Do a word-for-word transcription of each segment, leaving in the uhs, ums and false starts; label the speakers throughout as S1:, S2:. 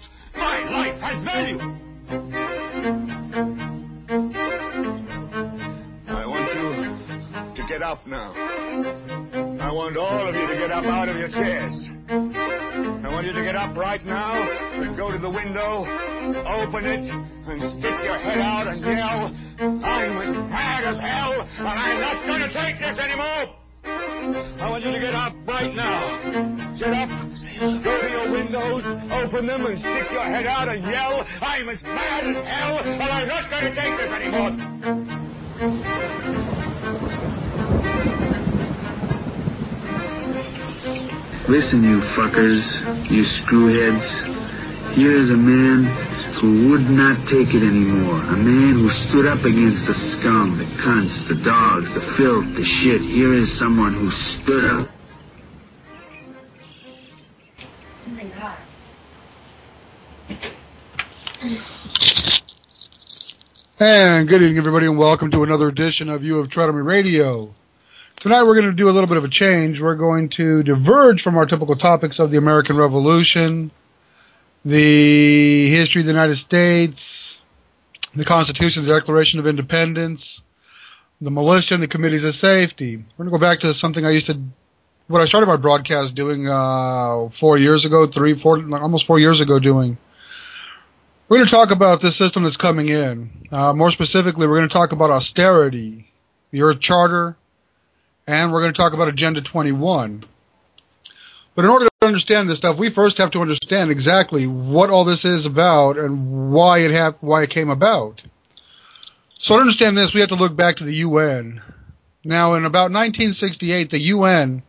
S1: My life has value. I want you to get up now. I want all of you to get up out of your chairs. I want you to get up right now and go to the window, open it, and stick your head out and yell, I'm as mad as hell, and I'm not going to take this anymore. I want you to get up right now. Get up, go to your windows, open them, and stick your head out and yell, I'm as mad as hell, and I'm not going to take this anymore.
S2: Listen, you fuckers, you screwheads. Here is a man who would not take it anymore. A man who stood up against the scum, the cunts, the dogs, the filth, the shit. Here is someone who stood up.
S3: And good evening, everybody, and welcome to another edition of You Have Tread on Me Radio. Tonight we're going to do a little bit of a change. We're going to diverge from our typical topics of the American Revolution, the history of the United States, the Constitution, the Declaration of Independence, the militia, and the committees of safety. We're going to go back to something I used to, what I started my broadcast doing uh, four years ago, three, four, almost four years ago doing. We're going to talk about this system that's coming in. Uh, more specifically, we're going to talk about austerity, the Earth Charter, and we're going to talk about Agenda twenty-one. But in order to understand this stuff, we first have to understand exactly what all this is about and why it ha- why it came about. So to understand this, we have to look back to the U N. Now, in about nineteen sixty-eight, the U N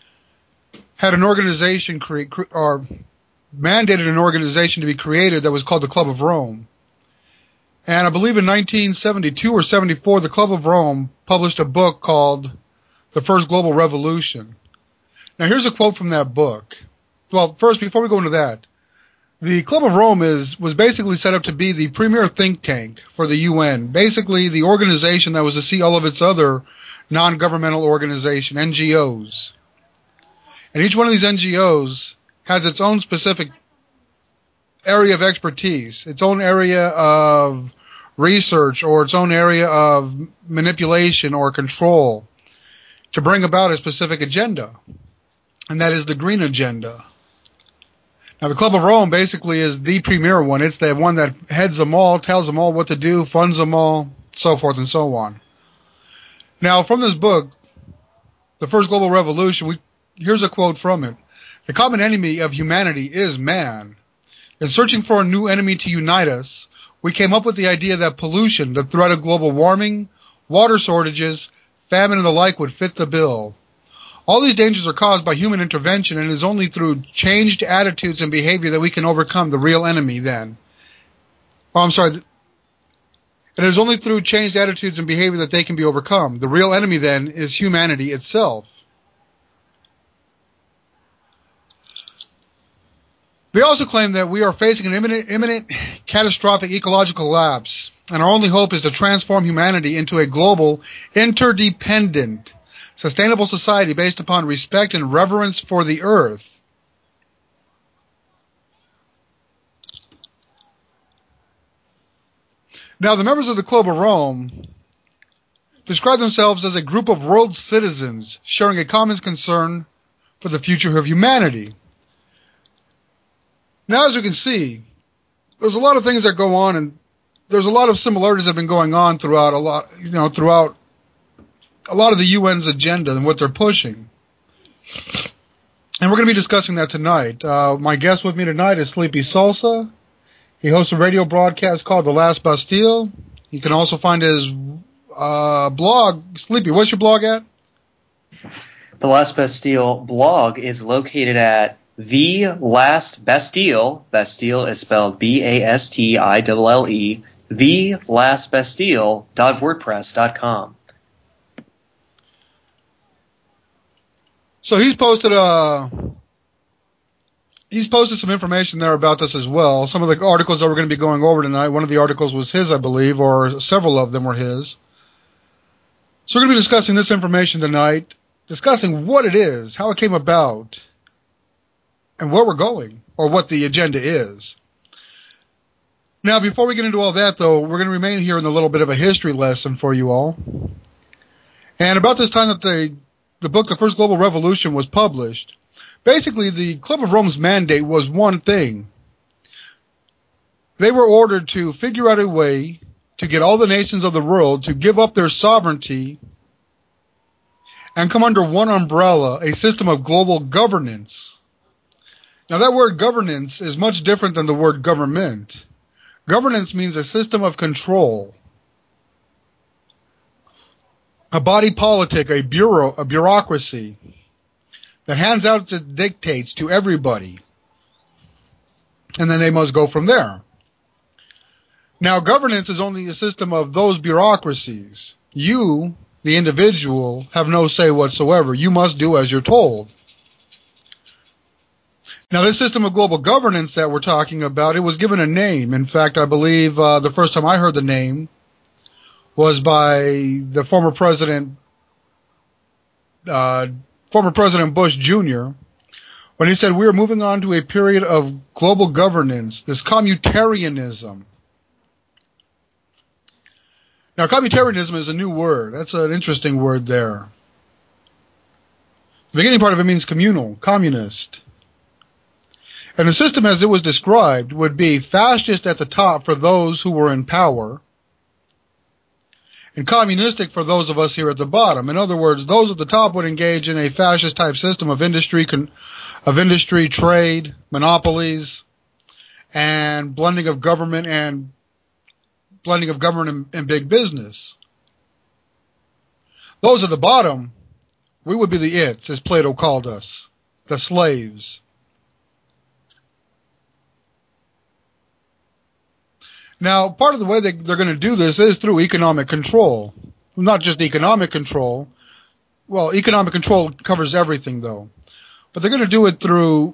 S3: had an organization cre- cre- or mandated an organization to be created that was called the Club of Rome. And I believe in nineteen seventy-two or seventy-four, the Club of Rome published a book called The First Global Revolution. Now, here's a quote from that book. Well, first, before we go into that, the Club of Rome is was basically set up to be the premier think tank for the U N, basically the organization that was to see all of its other non-governmental organizations, N G Os. And each one of these N G Os has its own specific area of expertise, its own area of research, or its own area of manipulation or control to bring about a specific agenda. And that is the Green Agenda. Now, the Club of Rome basically is the premier one. It's the one that heads them all, tells them all what to do, funds them all, so forth and so on. Now, from this book, The First Global Revolution, we, here's a quote from it. The common enemy of humanity is man. In searching for a new enemy to unite us, we came up with the idea that pollution, the threat of global warming, water shortages, famine, and the like would fit the bill. All these dangers are caused by human intervention, and it is only through changed attitudes and behavior that we can overcome the real enemy then. Oh, I'm sorry. It is only through changed attitudes and behavior that they can be overcome. The real enemy then is humanity itself. They also claim that we are facing an imminent, imminent catastrophic ecological collapse, and our only hope is to transform humanity into a global, interdependent, sustainable society based upon respect and reverence for the earth. Now, the members of the Club of Rome describe themselves as a group of world citizens sharing a common concern for the future of humanity. Now, as you can see, there's a lot of things that go on, and there's a lot of similarities that have been going on throughout a lot, you know, throughout a lot of the U N's agenda and what they're pushing. And we're going to be discussing that tonight. Uh, my guest with me tonight is Sleepy Salsa. He hosts a radio broadcast called The Last Bastille. You can also find his uh, blog. Sleepy, what's your blog at?
S4: The Last Bastille blog is located at The Last Bastille. Bastille is spelled B A S T I L L E. the last bastille dot wordpress dot com.
S3: So he's posted a he's posted some information there about this as well. Some of the articles that we're going to be going over tonight, one of the articles was his, I believe, or several of them were his. So we're going to be discussing this information tonight, discussing what it is, how it came about, and where we're going, or what the agenda is. Now, before we get into all that, though, we're going to remain here in a little bit of a history lesson for you all. And about this time that the, the book, The First Global Revolution, was published, basically the Club of Rome's mandate was one thing. They were ordered to figure out a way to get all the nations of the world to give up their sovereignty and come under one umbrella, a system of global governance. Now, that word governance is much different than the word government. Governance means a system of control, a body politic, a bureau, a bureaucracy that hands out its dictates to everybody, and then they must go from there. Now, governance is only a system of those bureaucracies. You, the individual, have no say whatsoever. You must do as you're told. Now, this system of global governance that we're talking about, it was given a name. In fact, I believe uh, the first time I heard the name was by the former president, uh, former President Bush Junior, when he said, we are moving on to a period of global governance, this communitarianism. Now, communitarianism is a new word. That's an interesting word there. The beginning part of it means communal, communist. And the system as it was described would be fascist at the top for those who were in power, and communistic for those of us here at the bottom. In other words, those at the top would engage in a fascist-type system of industry, of industry, trade, monopolies, and blending of government and blending of government and, and big business. Those at the bottom, we would be the its, as Plato called us, the slaves. Now, part of the way they, they're going to do this is through economic control. Not just economic control. Well, economic control covers everything, though. But they're going to do it through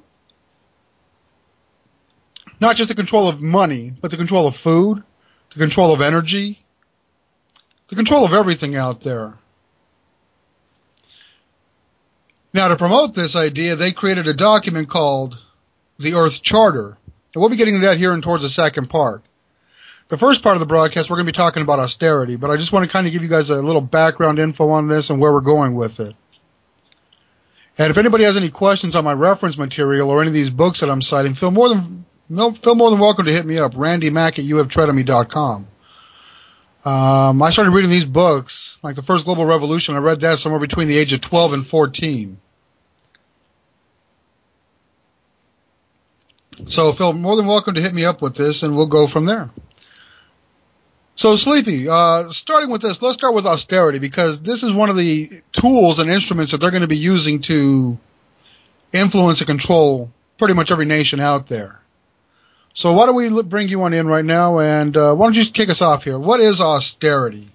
S3: not just the control of money, but the control of food, the control of energy, the control of everything out there. Now, to promote this idea, they created a document called the Earth Charter. And we'll be getting to that here and towards the second part. The first part of the broadcast, we're going to be talking about austerity, but I just want to kind of give you guys a little background info on this and where we're going with it. And if anybody has any questions on my reference material or any of these books that I'm citing, feel more than feel more than welcome to hit me up, Randy Mack at U F Treatomy dot com. Um, I started reading these books, like The First Global Revolution. I read that somewhere between the age of twelve and fourteen. So feel more than welcome to hit me up with this, and we'll go from there. So, Sleepy, uh, starting with this, let's start with austerity, because this is one of the tools and instruments that they're going to be using to influence and control pretty much every nation out there. So why don't we bring you on in right now, and uh, why don't you kick us off here? What is austerity?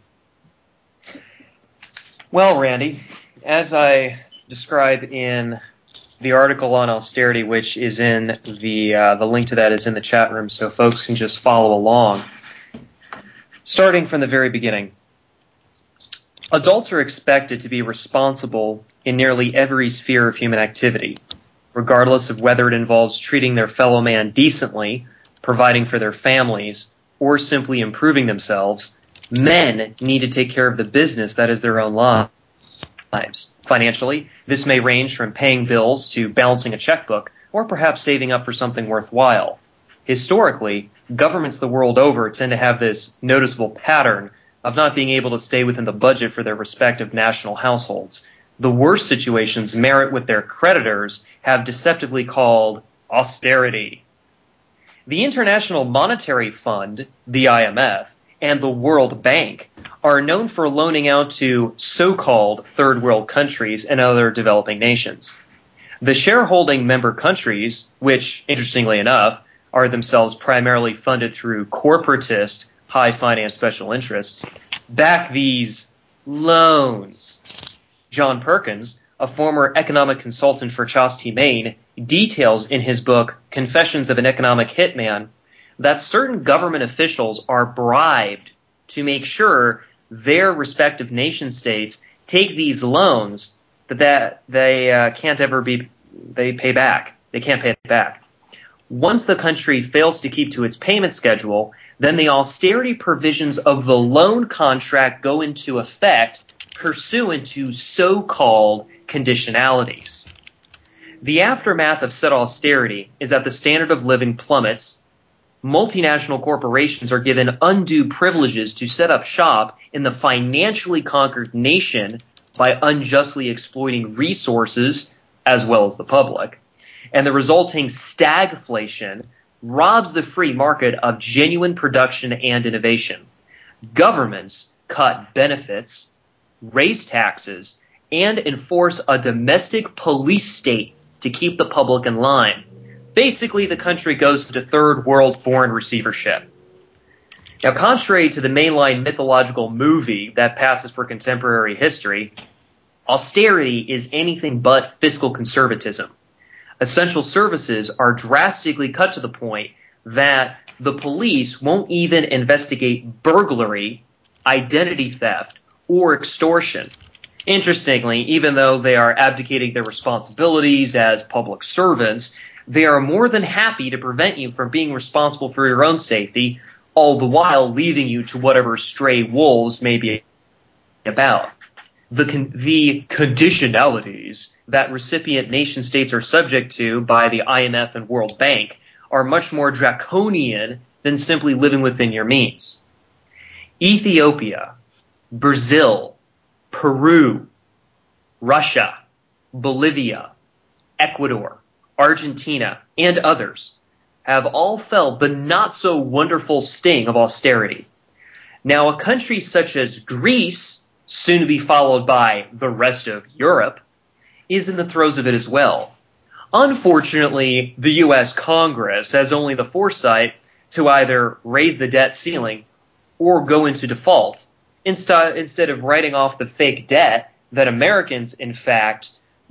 S4: Well, Randy, as I describe in the article on austerity, which is in the uh, the link to that is in the chat room, so folks can just follow along. Starting from the very beginning, adults are expected to be responsible in nearly every sphere of human activity, regardless of whether it involves treating their fellow man decently, providing for their families, or simply improving themselves. Men need to take care of the business that is their own lives. Financially, this may range from paying bills to balancing a checkbook, or perhaps saving up for something worthwhile. Historically, governments the world over tend to have this noticeable pattern of not being able to stay within the budget for their respective national households. The worst situations merit what their creditors have deceptively called austerity. The International Monetary Fund, the I M F, and the World Bank are known for loaning out to so-called third world countries and other developing nations. The shareholding member countries, which, interestingly enough, are themselves primarily funded through corporatist, high-finance special interests, back these loans. John Perkins, a former economic consultant for Chastity, Maine, details in his book, Confessions of an Economic Hitman, that certain government officials are bribed to make sure their respective nation-states take these loans that, that they uh, can't ever be, they pay back. They can't pay it back. Once the country fails to keep to its payment schedule, then the austerity provisions of the loan contract go into effect pursuant to so-called conditionalities. The aftermath of said austerity is that the standard of living plummets. Multinational corporations are given undue privileges to set up shop in the financially conquered nation by unjustly exploiting resources as well as the public. And the resulting stagflation robs the free market of genuine production and innovation. Governments cut benefits, raise taxes, and enforce a domestic police state to keep the public in line. Basically, the country goes into third world foreign receivership. Now, contrary to the mainline mythological movie that passes for contemporary history, austerity is anything but fiscal conservatism. Essential services are drastically cut to the point that the police won't even investigate burglary, identity theft, or extortion. Interestingly, even though they are abdicating their responsibilities as public servants, they are more than happy to prevent you from being responsible for your own safety, all the while leaving you to whatever stray wolves may be about. The, con- the conditionalities that recipient nation states are subject to by the I M F and World Bank are much more draconian than simply living within your means. Ethiopia, Brazil, Peru, Russia, Bolivia, Ecuador, Argentina, and others have all felt the not-so-wonderful sting of austerity. Now, a country such as Greece, soon to be followed by the rest of Europe, is in the throes of it as well. Unfortunately, the U S Congress has only the foresight to either raise the debt ceiling or go into default, inst- instead of writing off the fake debt that Americans, in fact,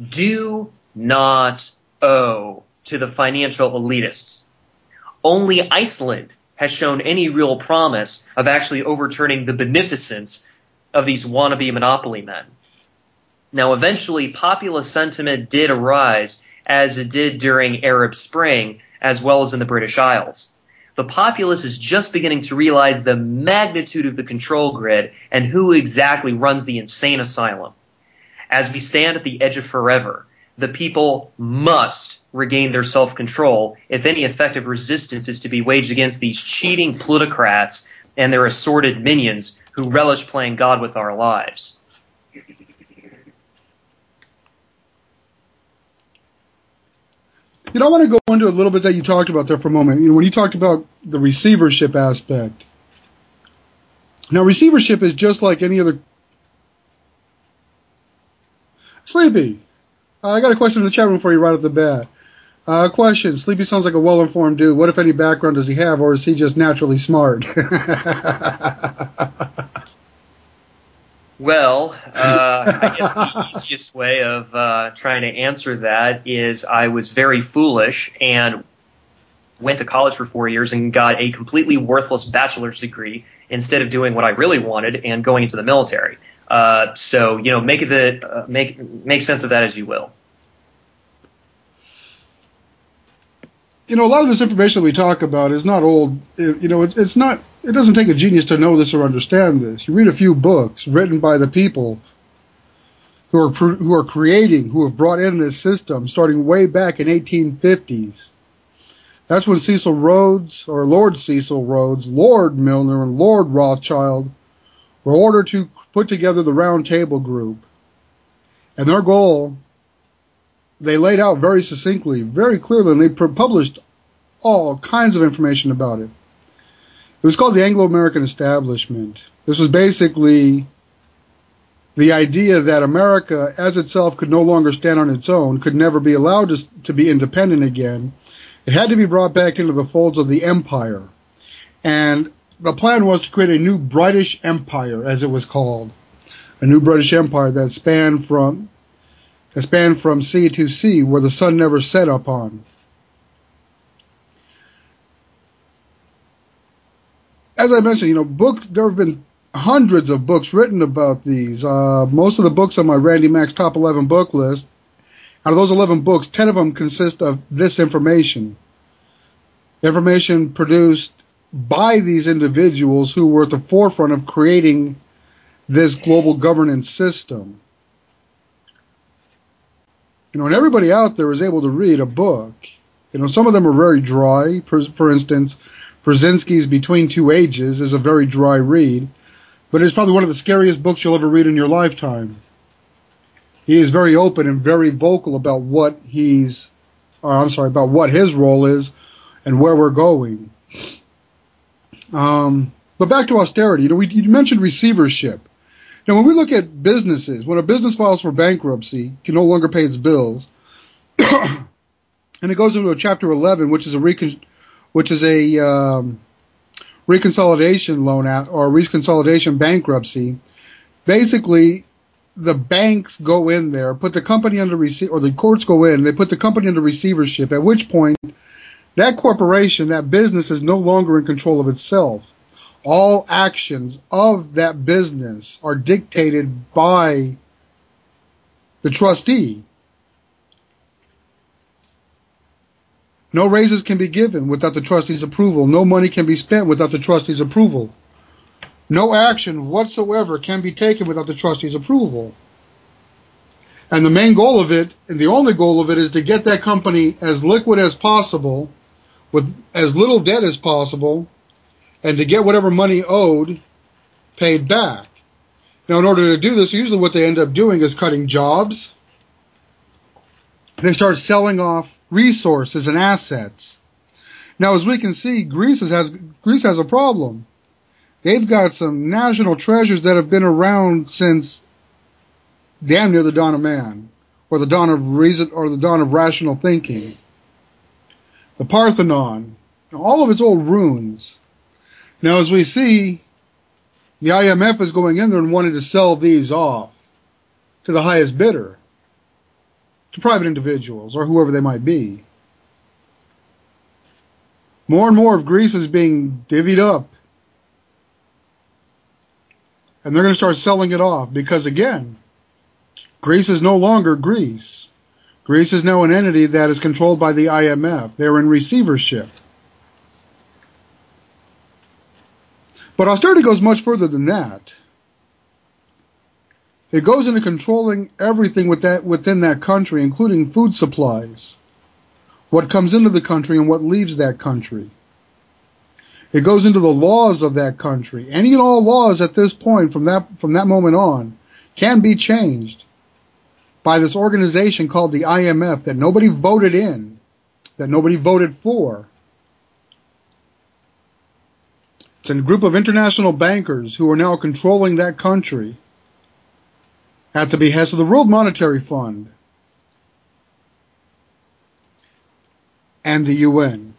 S4: do not owe to the financial elitists. Only Iceland has shown any real promise of actually overturning the beneficence of these wannabe monopoly men. Now, eventually, populist sentiment did arise, as it did during Arab Spring, as well as in the British Isles. The populace is just beginning to realize the magnitude of the control grid and who exactly runs the insane asylum. As we stand at the edge of forever, the people must regain their self-control if any effective resistance is to be waged against these cheating plutocrats and their assorted minions who relish playing God with our lives.
S3: You know, I want to go into a little bit that you talked about there for a moment. You know, when you talked about the receivership aspect. Now, receivership is just like any other... Sleepy, uh, I got a question in the chat room for you right off the bat. Uh, question, Sleepy sounds like a well-informed dude. What, if any, background does he have, or is he just naturally smart?
S4: Well, uh, I guess the easiest way of uh, trying to answer that is I was very foolish and went to college for four years and got a completely worthless bachelor's degree instead of doing what I really wanted and going into the military. Uh, so, you know, make it uh, make make sense of that as you will.
S3: You know, a lot of this information we talk about is not old. It, you know, it, it's not. It doesn't take a genius to know this or understand this. You read a few books written by the people who are who are creating, who have brought in this system, starting way back in eighteen fifties. That's when Cecil Rhodes, or Lord Cecil Rhodes, Lord Milner, and Lord Rothschild were ordered to put together the Round Table Group. And their goal, they laid out very succinctly, very clearly, and they published all kinds of information about it. It was called the Anglo-American Establishment. This was basically the idea that America, as itself, could no longer stand on its own, could never be allowed to, to be independent again. It had to be brought back into the folds of the empire. And the plan was to create a new British Empire, as it was called. A new British Empire that spanned from that spanned from sea to sea, where the sun never set upon. As I mentioned, you know, books. There have been hundreds of books written about these. Uh, most of the books on my Randy Mack's top eleven book list. Out of those eleven books, ten of them consist of this information. Information produced by these individuals who were at the forefront of creating this global governance system. You know, and everybody out there is able to read a book. You know, some of them are very dry. For, for instance, Brzezinski's Between Two Ages is a very dry read, but it's probably one of the scariest books you'll ever read in your lifetime. He is very open and very vocal about what he's, or I'm sorry, about what his role is and where we're going. Um, but back to austerity. You know, we, you mentioned receivership. Now, when we look at businesses, when a business files for bankruptcy, can no longer pay its bills, and it goes into a Chapter eleven, which is a recon, which is a um, reconsolidation loan out or reconsolidation bankruptcy. Basically, the banks go in there, put the company under receiver, or the courts go in, they put the company under receivership. At which point, that corporation, that business, is no longer in control of itself. All actions of that business are dictated by the trustee. No raises can be given without the trustee's approval. No money can be spent without the trustee's approval. No action whatsoever can be taken without the trustee's approval. And the main goal of it, and the only goal of it, is to get that company as liquid as possible, with as little debt as possible, and to get whatever money owed paid back. Now, in order to do this, usually what they end up doing is cutting jobs. They start selling off resources and assets. Now, as we can see, Greece has Greece has a problem. They've got some national treasures that have been around since damn near the dawn of man, or the dawn of reason, or the dawn of rational thinking. The Parthenon, all of its old ruins. Now, as we see, the I M F is going in there and wanting to sell these off to the highest bidder, to private individuals, or whoever they might be. More and more of Greece is being divvied up. And they're going to start selling it off because, again, Greece is no longer Greece. Greece is now an entity that is controlled by the I M F. They're in receivership. But austerity goes much further than that. It goes into controlling everything with that, within that country, including food supplies, what comes into the country and what leaves that country. It goes into the laws of that country. Any and all laws at this point, from that, from that moment on, can be changed by this organization called the I M F that nobody voted in, that nobody voted for. It's a group of international bankers who are now controlling that country at the behest of the World Monetary Fund and the U N.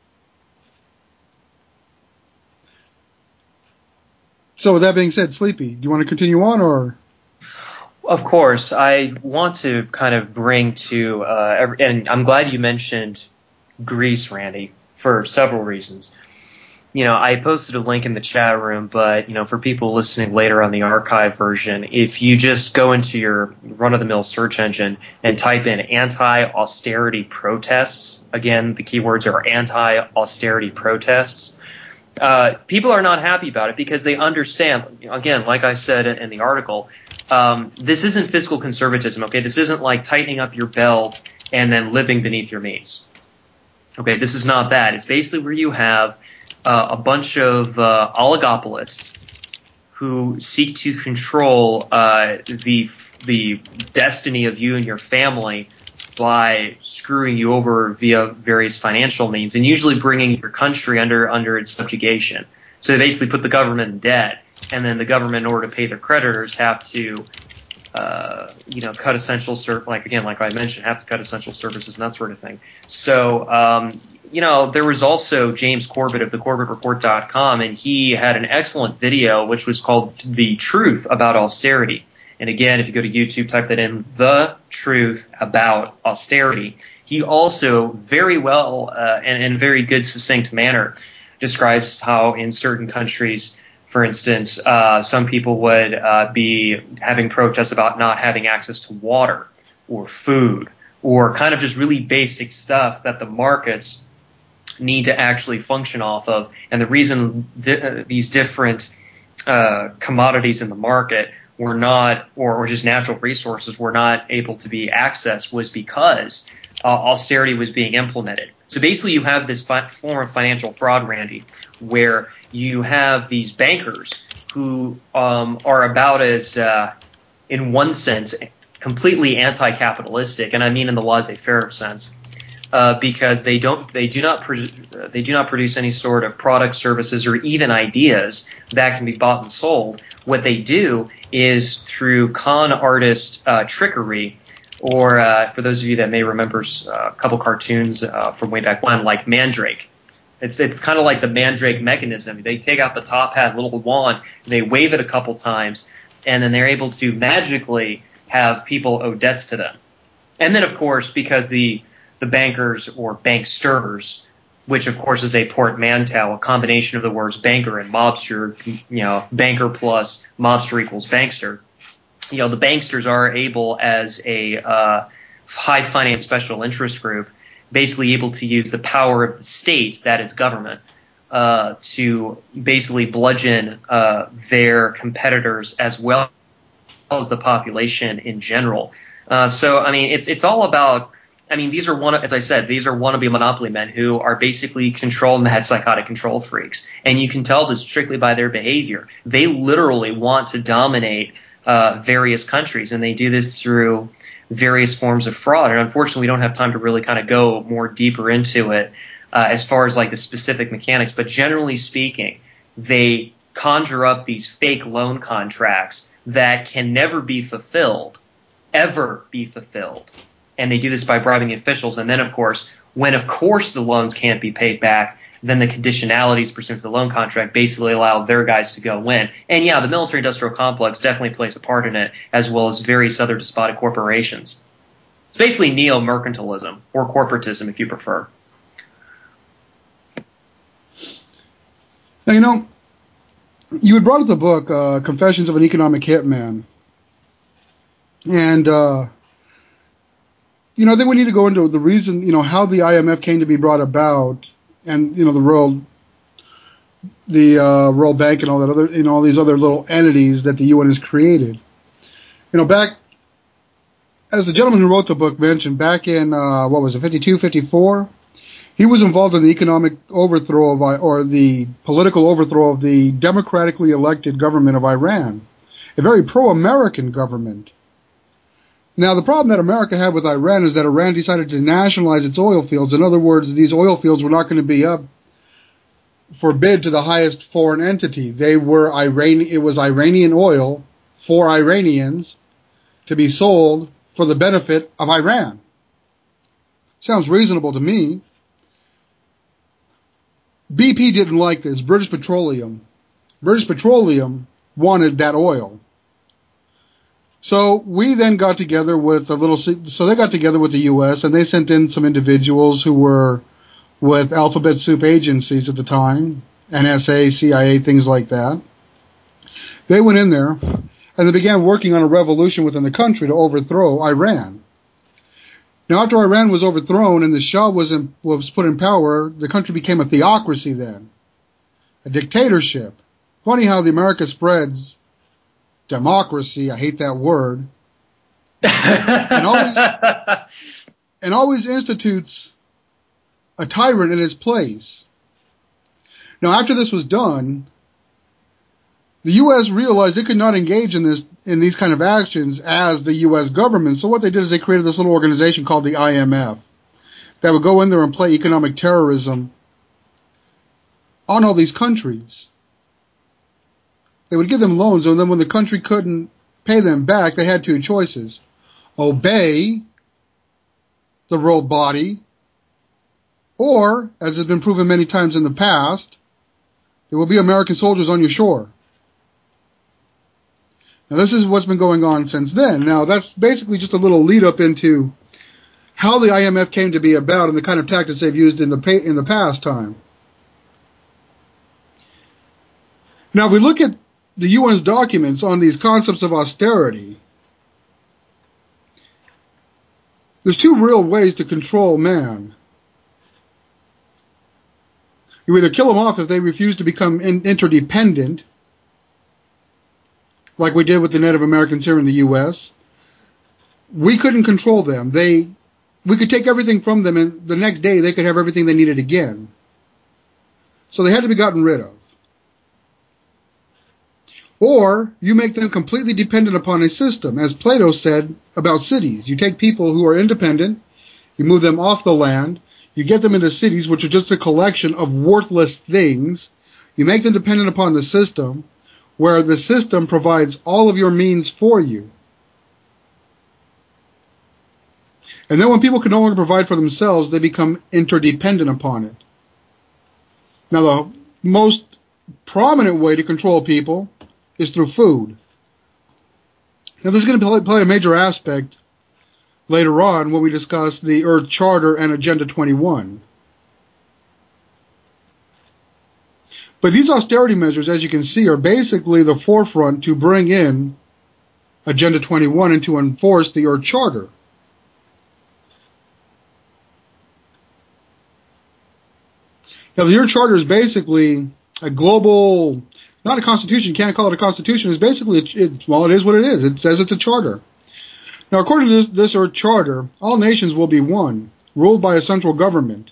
S3: So with that being said, Sleepy, do you want to continue on, or?
S4: Of course. I want to kind of bring to, uh, every, and I'm glad you mentioned Greece, Randy, for several reasons. You know, I posted a link in the chat room, but, you know, for people listening later on the archive version, if you just go into your run-of-the-mill search engine and type in anti-austerity protests, again, the keywords are anti-austerity protests, uh, people are not happy about it because they understand, again, like I said in the article, um, this isn't fiscal conservatism, okay? This isn't like tightening up your belt and then living beneath your means. Okay, this is not that. It's basically where you have Uh, a bunch of uh, oligopolists who seek to control uh, the the destiny of you and your family by screwing you over via various financial means, and usually bringing your country under under its subjugation. So they basically put the government in debt, and then the government, in order to pay their creditors, have to uh, you know cut essential ser- like again like I mentioned, have to cut essential services and that sort of thing. So um, You know, there was also James Corbett of the Corbett Report dot com, and he had an excellent video which was called The Truth About Austerity. And again, if you go to YouTube, type that in, The Truth About Austerity. He also very well uh, and in very good, succinct manner describes how in certain countries, for instance, uh, some people would uh, be having protests about not having access to water or food or kind of just really basic stuff that the markets need to actually function off of. And the reason di- uh, these different uh, commodities in the market were not, or, or just natural resources were not able to be accessed was because uh, austerity was being implemented. So basically you have this fi- form of financial fraud, Randy, where you have these bankers who um, are about as, uh, in one sense, completely anti-capitalistic, and I mean in the laissez-faire sense, uh, because they don't, they do not, pro- they do not produce any sort of products, services, or even ideas that can be bought and sold. What they do is through con artist uh, trickery, or uh, for those of you that may remember uh, a couple cartoons uh, from way back when, like Mandrake. It's it's kind of like the Mandrake mechanism. They take out the top hat, little wand, they wave it a couple times, and then they're able to magically have people owe debts to them. And then, of course, because the the bankers or banksters, which of course is a portmanteau, a combination of the words banker and mobster, you know, banker plus mobster equals bankster. You know, the banksters are able, as a uh, high finance special interest group, basically able to use the power of the state, that is government, uh, to basically bludgeon uh, their competitors as well as the population in general. Uh, so, I mean, it's it's all about. I mean, these are one, as I said, these are wannabe monopoly men who are basically control mad psychotic control freaks, and you can tell this strictly by their behavior. They literally want to dominate uh, various countries, and they do this through various forms of fraud. And unfortunately, we don't have time to really kind of go more deeper into it uh, as far as like the specific mechanics. But generally speaking, they conjure up these fake loan contracts that can never be fulfilled, ever be fulfilled. And they do this by bribing officials. And then, of course, when, of course, the loans can't be paid back, then the conditionalities pursuant to the loan contract basically allow their guys to go in. And, yeah, the military-industrial complex definitely plays a part in it, as well as various other despotic corporations. It's basically neo-mercantilism, or corporatism, if you prefer.
S3: Now, you know, you had brought up the book, uh, Confessions of an Economic Hitman. And, uh, you know, I think we need to go into the reason, you know, how the I M F came to be brought about, and, you know, the World, the uh, World Bank and all that other, you know, all these other little entities that the U N has created. You know, back, as the gentleman who wrote the book mentioned, back in, uh, what was it, fifty-two, fifty-four, he was involved in the economic overthrow of, or the political overthrow of the democratically elected government of Iran, a very pro-American government. Now, the problem that America had with Iran is that Iran decided to nationalize its oil fields. In other words, these oil fields were not going to be up for bid to the highest foreign entity. They were Iran. It was Iranian oil for Iranians to be sold for the benefit of Iran. Sounds reasonable to me. B P didn't like this. British Petroleum. British Petroleum wanted that oil. So we then got together with a little, so they got together with the U S and they sent in some individuals who were with alphabet soup agencies at the time, N S A, C I A, things like that. They went in there and they began working on a revolution within the country to overthrow Iran. Now, after Iran was overthrown and the Shah was in, was put in power, the country became a theocracy then, a dictatorship. Funny how the America spreads democracy, I hate that word, and, always, and always institutes a tyrant in his place. Now, after this was done, the U S realized it could not engage in this in these kind of actions as the U S government. So what they did is they created this little organization called the I M F that would go in there and play economic terrorism on all these countries. They would give them loans, and then when the country couldn't pay them back, they had two choices. Obey the world body, or, as has been proven many times in the past, there will be American soldiers on your shore. Now, this is what's been going on since then. Now, that's basically just a little lead-up into how the I M F came to be about and the kind of tactics they've used in the pa- in the past time. Now, if we look at the U N's documents on these concepts of austerity, there's two real ways to control man. You either kill them off if they refuse to become in- interdependent, like we did with the Native Americans here in the U S We couldn't control them. They, we could take everything from them, and the next day they could have everything they needed again. So they had to be gotten rid of. Or you make them completely dependent upon a system, as Plato said about cities. You take people who are independent, you move them off the land, you get them into cities, which are just a collection of worthless things. You make them dependent upon the system, where the system provides all of your means for you. And then when people can no longer provide for themselves, they become interdependent upon it. Now, the most prominent way to control people is through food. Now, this is going to play a major aspect later on when we discuss the Earth Charter and Agenda twenty-one. But these austerity measures, as you can see, are basically the forefront to bring in Agenda twenty-one and to enforce the Earth Charter. Now, the Earth Charter is basically a global, not a constitution, you can't call it a constitution, it's basically, it, well, it is what it is. It says it's a charter. Now, according to this, this Earth Charter, all nations will be one, ruled by a central government.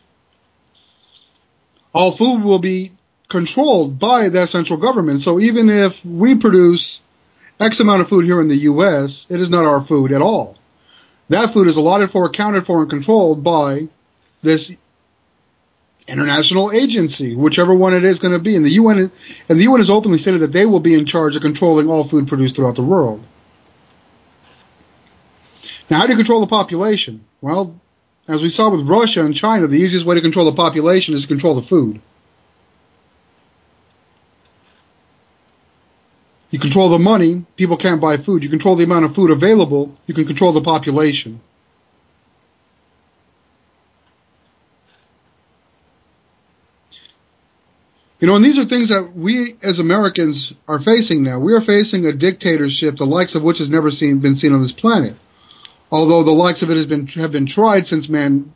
S3: All food will be controlled by that central government. So even if we produce X amount of food here in the U S, it is not our food at all. That food is allotted for, accounted for, and controlled by this international agency, whichever one it is going to be. And the U N, and the U N has openly stated that they will be in charge of controlling all food produced throughout the world. Now, how do you control the population? Well, as we saw with Russia and China, the easiest way to control the population is to control the food. You control the money, people can't buy food. You control the amount of food available, you can control the population. You know, and these are things that we as Americans are facing now. We are facing a dictatorship, the likes of which has never seen, been seen on this planet. Although the likes of it has been have been tried since man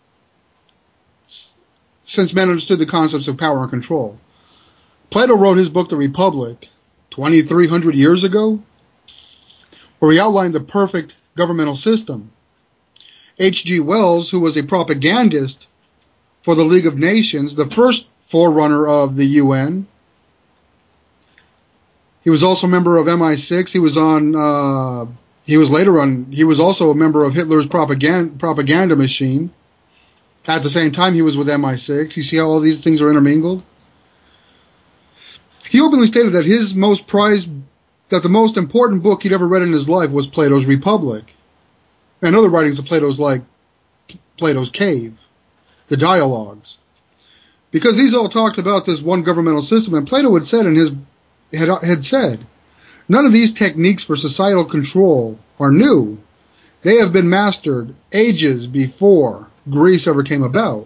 S3: since man understood the concepts of power and control. Plato wrote his book, The Republic, twenty-three hundred years ago, where he outlined the perfect governmental system. H G Wells, who was a propagandist for the League of Nations, the first forerunner of the U N, he was also a member of M I six. He was on. Uh, he was later on. He was also a member of Hitler's propaganda propaganda machine. At the same time, he was with M I six. You see how all these things are intermingled. He openly stated that his most prized, that the most important book he'd ever read in his life was Plato's Republic, and other writings of Plato's like Plato's Cave, the Dialogues, because these all talked about this one governmental system. And Plato had said in his had had said, none of these techniques for societal control are new. They have been mastered ages before Greece ever came about.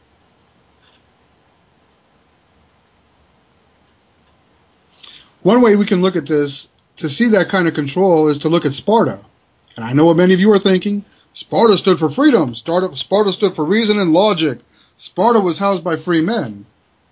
S3: One way we can look at this to see that kind of control is to look at Sparta. And I know what many of you are thinking. Sparta stood for freedom. Sparta, Sparta stood for reason and logic. Sparta was housed by free men.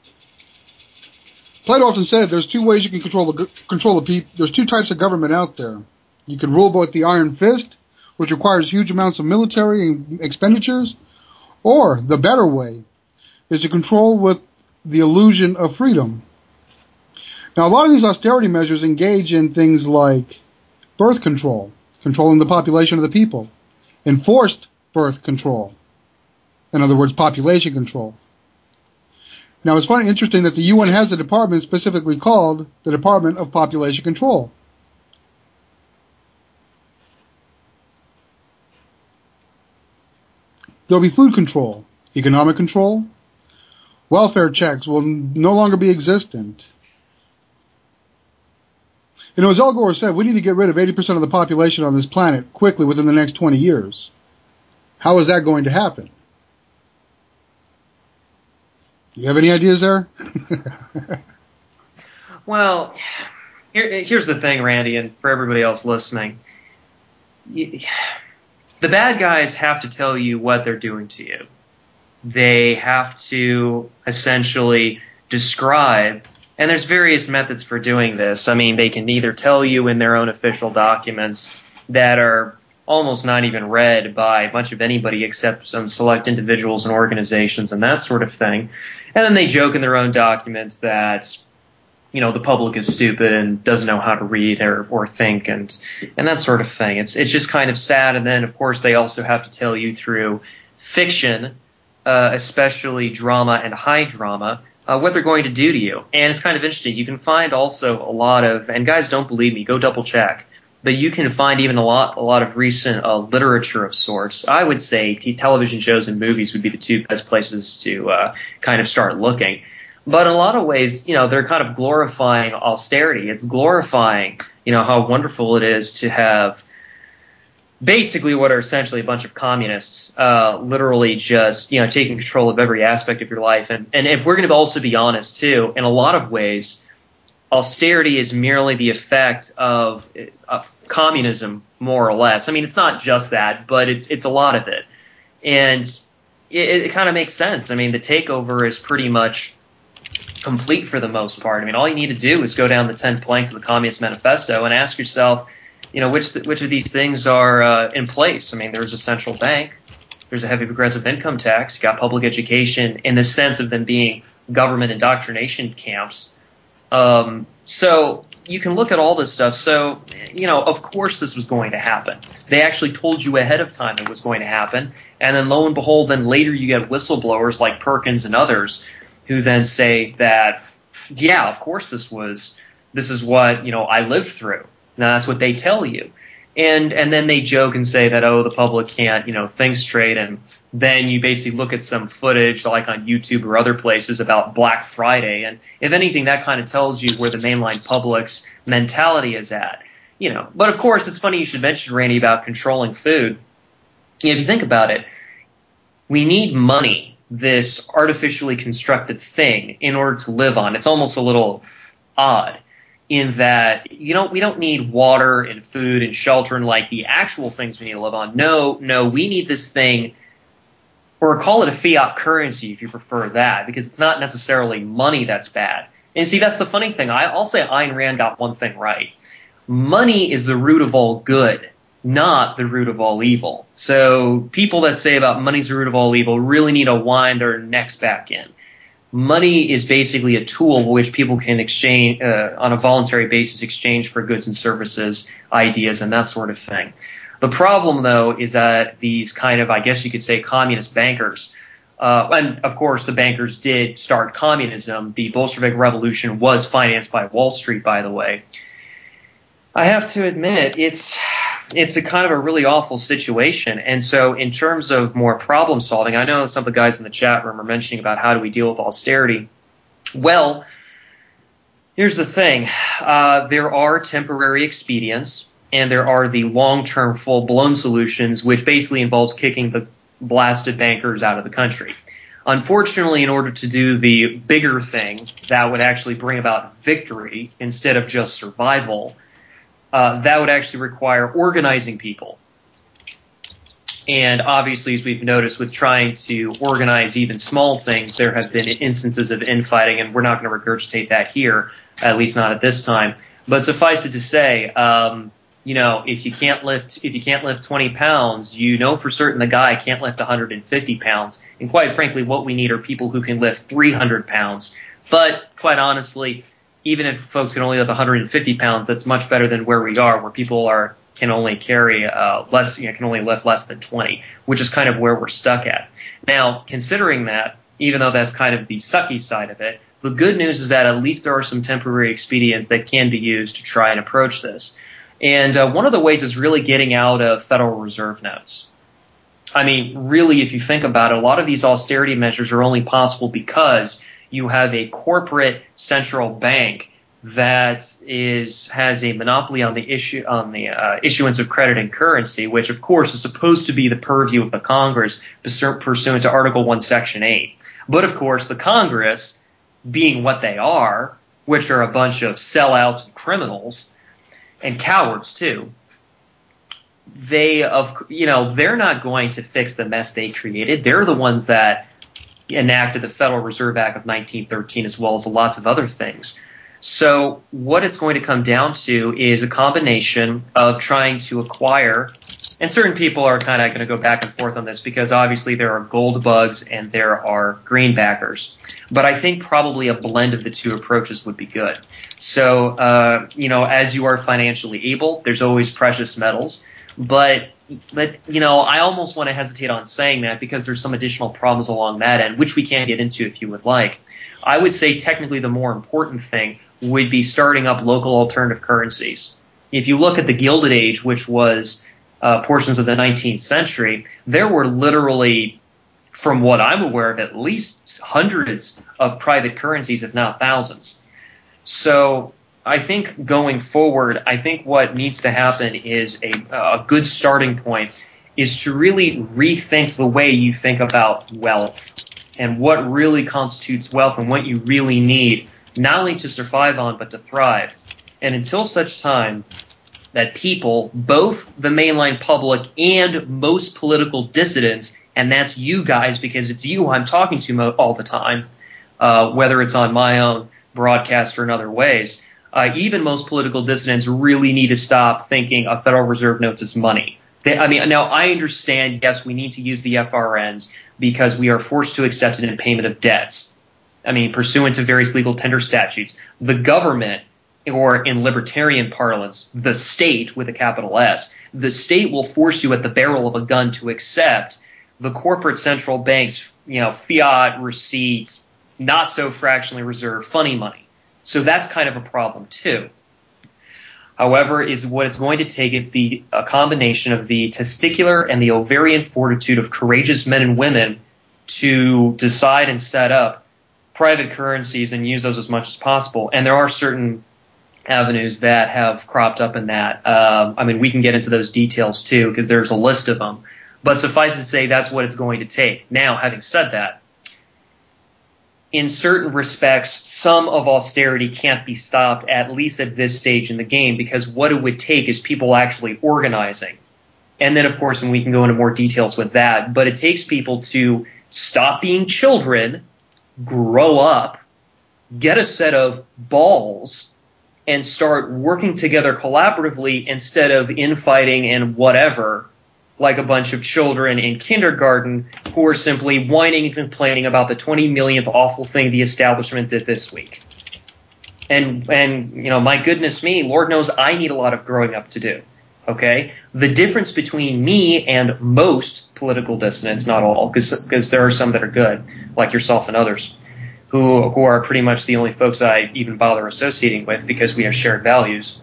S3: Plato often said there's two ways you can control the control the people. There's two types of government out there. You can rule by the iron fist, which requires huge amounts of military expenditures, or the better way is to control with the illusion of freedom. Now, a lot of these austerity measures engage in things like birth control, controlling the population of the people, enforced birth control, in other words, population control. Now, it's funny, interesting that the U N has a department specifically called the Department of Population Control. There will be food control, economic control, welfare checks will no longer be existent. You know, as Al Gore said, we need to get rid of eighty percent of the population on this planet quickly within the next twenty years. How is that going to happen? Do you have any ideas there?
S4: Well, here, here's the thing, Randy, and for everybody else listening. You, the bad guys have to tell you what they're doing to you. they have to essentially describe, and there's various methods for doing this. I mean, they can either tell you in their own official documents that are almost not even read by much of anybody except some select individuals and organizations and that sort of thing. And then they joke in their own documents that, you know, the public is stupid and doesn't know how to read or, or think and and that sort of thing. It's it's just kind of sad. And then, of course, they also have to tell you through fiction, uh, especially drama and high drama, uh, what they're going to do to you. And it's kind of interesting. You can find also a lot of, and guys, don't believe me, go double check. But you can find even a lot, a lot of recent uh, literature of sorts. I would say t- television shows and movies would be the two best places to uh, kind of start looking. But in a lot of ways, you know, they're kind of glorifying austerity. It's glorifying, you know, how wonderful it is to have basically what are essentially a bunch of communists, uh, literally just, you know, taking control of every aspect of your life. And, and if we're going to also be honest, too, in a lot of ways, austerity is merely the effect of, of communism, more or less. I mean, it's not just that, but it's it's a lot of it. And it, it kind of makes sense. I mean, the takeover is pretty much complete for the most part. I mean, all you need to do is go down the ten planks of the Communist Manifesto and ask yourself, you know, which which of these things are uh, in place. I mean, there's a central bank, there's a heavy progressive income tax, you got public education in the sense of them being government indoctrination camps. Um, so you can look at all this stuff. So, you know, of course this was going to happen. They actually told you ahead of time it was going to happen. And then lo and behold, then later you get whistleblowers like Perkins and others who then say that, yeah, of course this was, this is what, you know, I lived through. Now that's what they tell you. And and then they joke and say that, oh, the public can't, you know, think straight. And then you basically look at some footage like on YouTube or other places about Black Friday. And if anything, that kind of tells you where the mainline public's mentality is at. You know, but of course, it's funny you should mention, Randy, about controlling food. You know, if you think about it, we need money, this artificially constructed thing, in order to live on. It's almost a little odd. In that, you know, we don't need water and food and shelter and like the actual things we need to live on. No, no, we need this thing, or call it a fiat currency if you prefer that, because it's not necessarily money that's bad. And see, that's the funny thing. I, I'll say Ayn Rand got one thing right. Money is the root of all good, not the root of all evil. So people that say about money's the root of all evil really need to wind their necks back in. Money is basically a tool which people can exchange uh, on a voluntary basis, exchange for goods and services, ideas, and that sort of thing. The problem, though, is that these kind of, I guess you could say, communist bankers, uh, and of course the bankers did start communism. The Bolshevik Revolution was financed by Wall Street, by the way. I have to admit, it's it's a kind of a really awful situation. And so in terms of more problem solving, I know some of the guys in the chat room are mentioning about how do we deal with austerity. Well, here's the thing. Uh, there are temporary expedients, and there are the long-term full-blown solutions, which basically involves kicking the blasted bankers out of the country. Unfortunately, in order to do the bigger thing that would actually bring about victory instead of just survival, Uh, that would actually require organizing people. And obviously, as we've noticed, with trying to organize even small things, there have been instances of infighting, and we're not going to regurgitate that here, at least not at this time. But suffice it to say, um, you know, if you can't lift if you can't lift twenty pounds, you know for certain the guy can't lift one hundred fifty pounds. And quite frankly, what we need are people who can lift three hundred pounds. But quite honestly, even if folks can only lift one hundred fifty pounds, that's much better than where we are, where people are can only carry uh, less, you know, can only lift less than twenty, which is kind of where we're stuck at. Now, considering that, even though that's kind of the sucky side of it, the good news is that at least there are some temporary expedients that can be used to try and approach this. And uh, one of the ways is really getting out of Federal Reserve notes. I mean, really, if you think about it, a lot of these austerity measures are only possible because you have a corporate central bank that is has a monopoly on the issue on the uh, issuance of credit and currency, which of course is supposed to be the purview of the Congress pursuant to Article One, Section Eight. But of course, the Congress, being what they are, which are a bunch of sellouts and criminals and cowards too, they of you know they're not going to fix the mess they created. They're the ones that enacted the Federal Reserve Act of nineteen thirteen, as well as lots of other things. So what it's going to come down to is a combination of trying to acquire, and certain people are kind of going to go back and forth on this because obviously there are gold bugs and there are greenbackers. But I think probably a blend of the two approaches would be good. So, uh, you know, as you are financially able, there's always precious metals. But, but you know, I almost want to hesitate on saying that because there's some additional problems along that end, which we can get into if you would like. I would say technically the more important thing would be starting up local alternative currencies. If you look at the Gilded Age, which was uh, portions of the nineteenth century, there were literally, from what I'm aware of, at least hundreds of private currencies, if not thousands. So I think going forward, I think what needs to happen is a, a good starting point is to really rethink the way you think about wealth and what really constitutes wealth and what you really need, not only to survive on, but to thrive. And until such time that people, both the mainline public and most political dissidents, and that's you guys because it's you I'm talking to mo- all the time, uh, whether it's on my own broadcast or in other ways, uh, even most political dissidents really need to stop thinking of Federal Reserve notes as money. They, I mean, now I understand, yes, we need to use the F R Ns because we are forced to accept it in payment of debts. I mean, pursuant to various legal tender statutes, the government, or in libertarian parlance, the state with a capital S, the state will force you at the barrel of a gun to accept the corporate central bank's, you know, fiat receipts, not so fractionally reserved funny money. So that's kind of a problem too. However, is what it's going to take is the a combination of the testicular and the ovarian fortitude of courageous men and women to decide and set up private currencies and use those as much as possible. And there are certain avenues that have cropped up in that. Um, I mean, we can get into those details too because there's a list of them. But suffice to say, that's what it's going to take. Now, having said that, in certain respects, some of austerity can't be stopped, at least at this stage in the game, because what it would take is people actually organizing. And then, of course, and we can go into more details with that, but it takes people to stop being children, grow up, get a set of balls, and start working together collaboratively instead of infighting and whatever, like a bunch of children in kindergarten who are simply whining and complaining about the twenty millionth awful thing the establishment did this week. And, and you know, my goodness me, Lord knows I need a lot of growing up to do. Okay? The difference between me and most political dissidents, not all, because there are some that are good, like yourself and others, who who are pretty much the only folks I even bother associating with because we have shared values,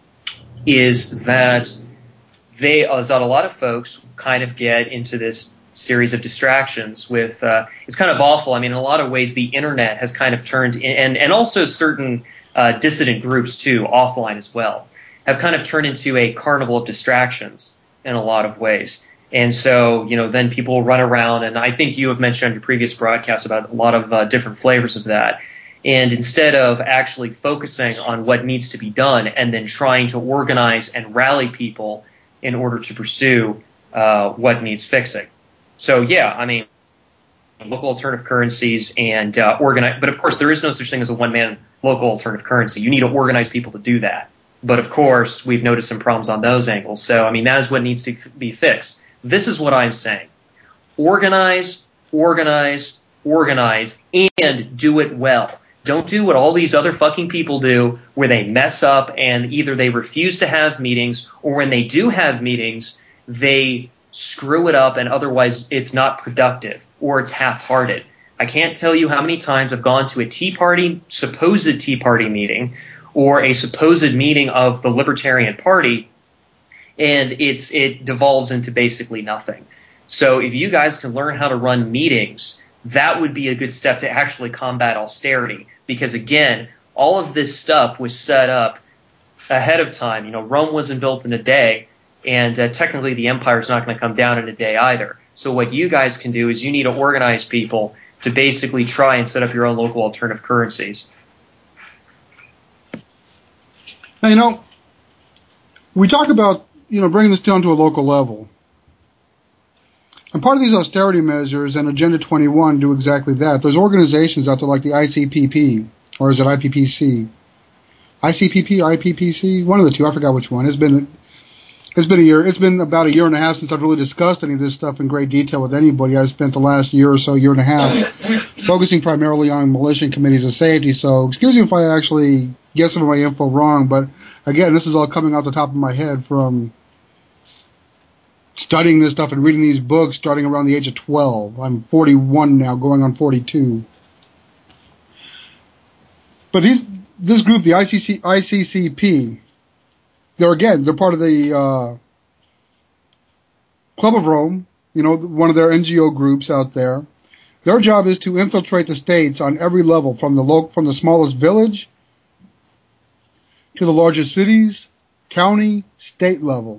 S4: is that they, is that a lot of folks kind of get into this series of distractions with, uh, it's kind of awful. I mean, in a lot of ways, the internet has kind of turned, in, and, and also certain uh, dissident groups too, offline as well, have kind of turned into a carnival of distractions in a lot of ways. And so, you know, then people run around, and I think you have mentioned on your previous broadcast about a lot of uh, different flavors of that. And instead of actually focusing on what needs to be done and then trying to organize and rally people in order to pursue uh, what needs fixing. So, yeah, I mean, local alternative currencies and uh, organize, but of course there is no such thing as a one-man local alternative currency. You need to organize people to do that. But of course, we've noticed some problems on those angles. So, I mean, that is what needs to f- be fixed. This is what I'm saying. Organize, organize, organize, and do it well. Don't do what all these other fucking people do where they mess up and either they refuse to have meetings or when they do have meetings, they screw it up and otherwise it's not productive or it's half-hearted. I can't tell you how many times I've gone to a Tea Party, supposed Tea Party meeting or a supposed meeting of the Libertarian Party, and it's it devolves into basically nothing. So if you guys can learn how to run meetings, that would be a good step to actually combat austerity. Because again, all of this stuff was set up ahead of time. You know, Rome wasn't built in a day, and uh, technically the empire's not going to come down in a day either. So what you guys can do is you need to organize people to basically try and set up your own local alternative currencies.
S3: Now, you know, we talk about, you know, bringing this down to a local level. And part of these austerity measures and Agenda twenty-one do exactly that. There's organizations out there like the I C P P, or is it I P P C? I C P P, I P P C? One of the two. I forgot which one. It's been it's been a year. It's been about a year and a half since I've really discussed any of this stuff in great detail with anybody. I spent the last year or so, year and a half, focusing primarily on militia and committees of safety. So excuse me if I actually get some of my info wrong, but again, this is all coming off the top of my head from studying this stuff and reading these books starting around the age of twelve. I'm forty-one now, going on forty-two. But these, this group, the I C C, I C C P, they're again, they're part of the uh, Club of Rome, you know, one of their N G O groups out there. Their job is to infiltrate the states on every level, from the lo- from the smallest village to the largest cities, county, state level.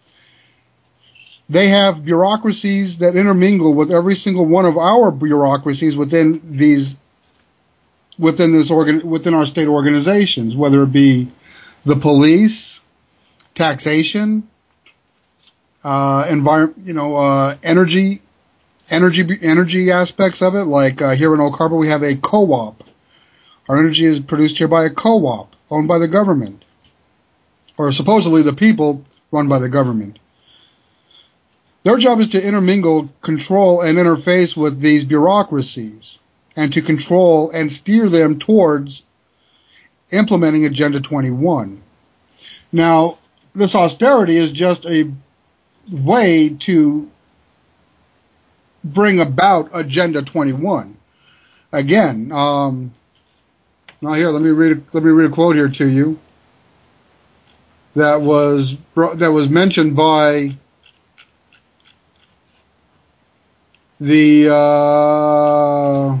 S3: They have bureaucracies that intermingle with every single one of our bureaucracies within these, within this organ, within our state organizations, whether it be the police, taxation, uh, environment, you know, uh, energy, energy, energy aspects of it. Like uh, here in Oak Harbor, we have a co-op. Our energy is produced here by a co-op owned by the government, or supposedly the people run by the government. Their job is to intermingle, control, and interface with these bureaucracies and to control and steer them towards implementing Agenda twenty-one. Now, this austerity is just a way to bring about Agenda twenty-one. Again, um, now here, let me read. Let me read a quote here to you that was that was mentioned by the uh,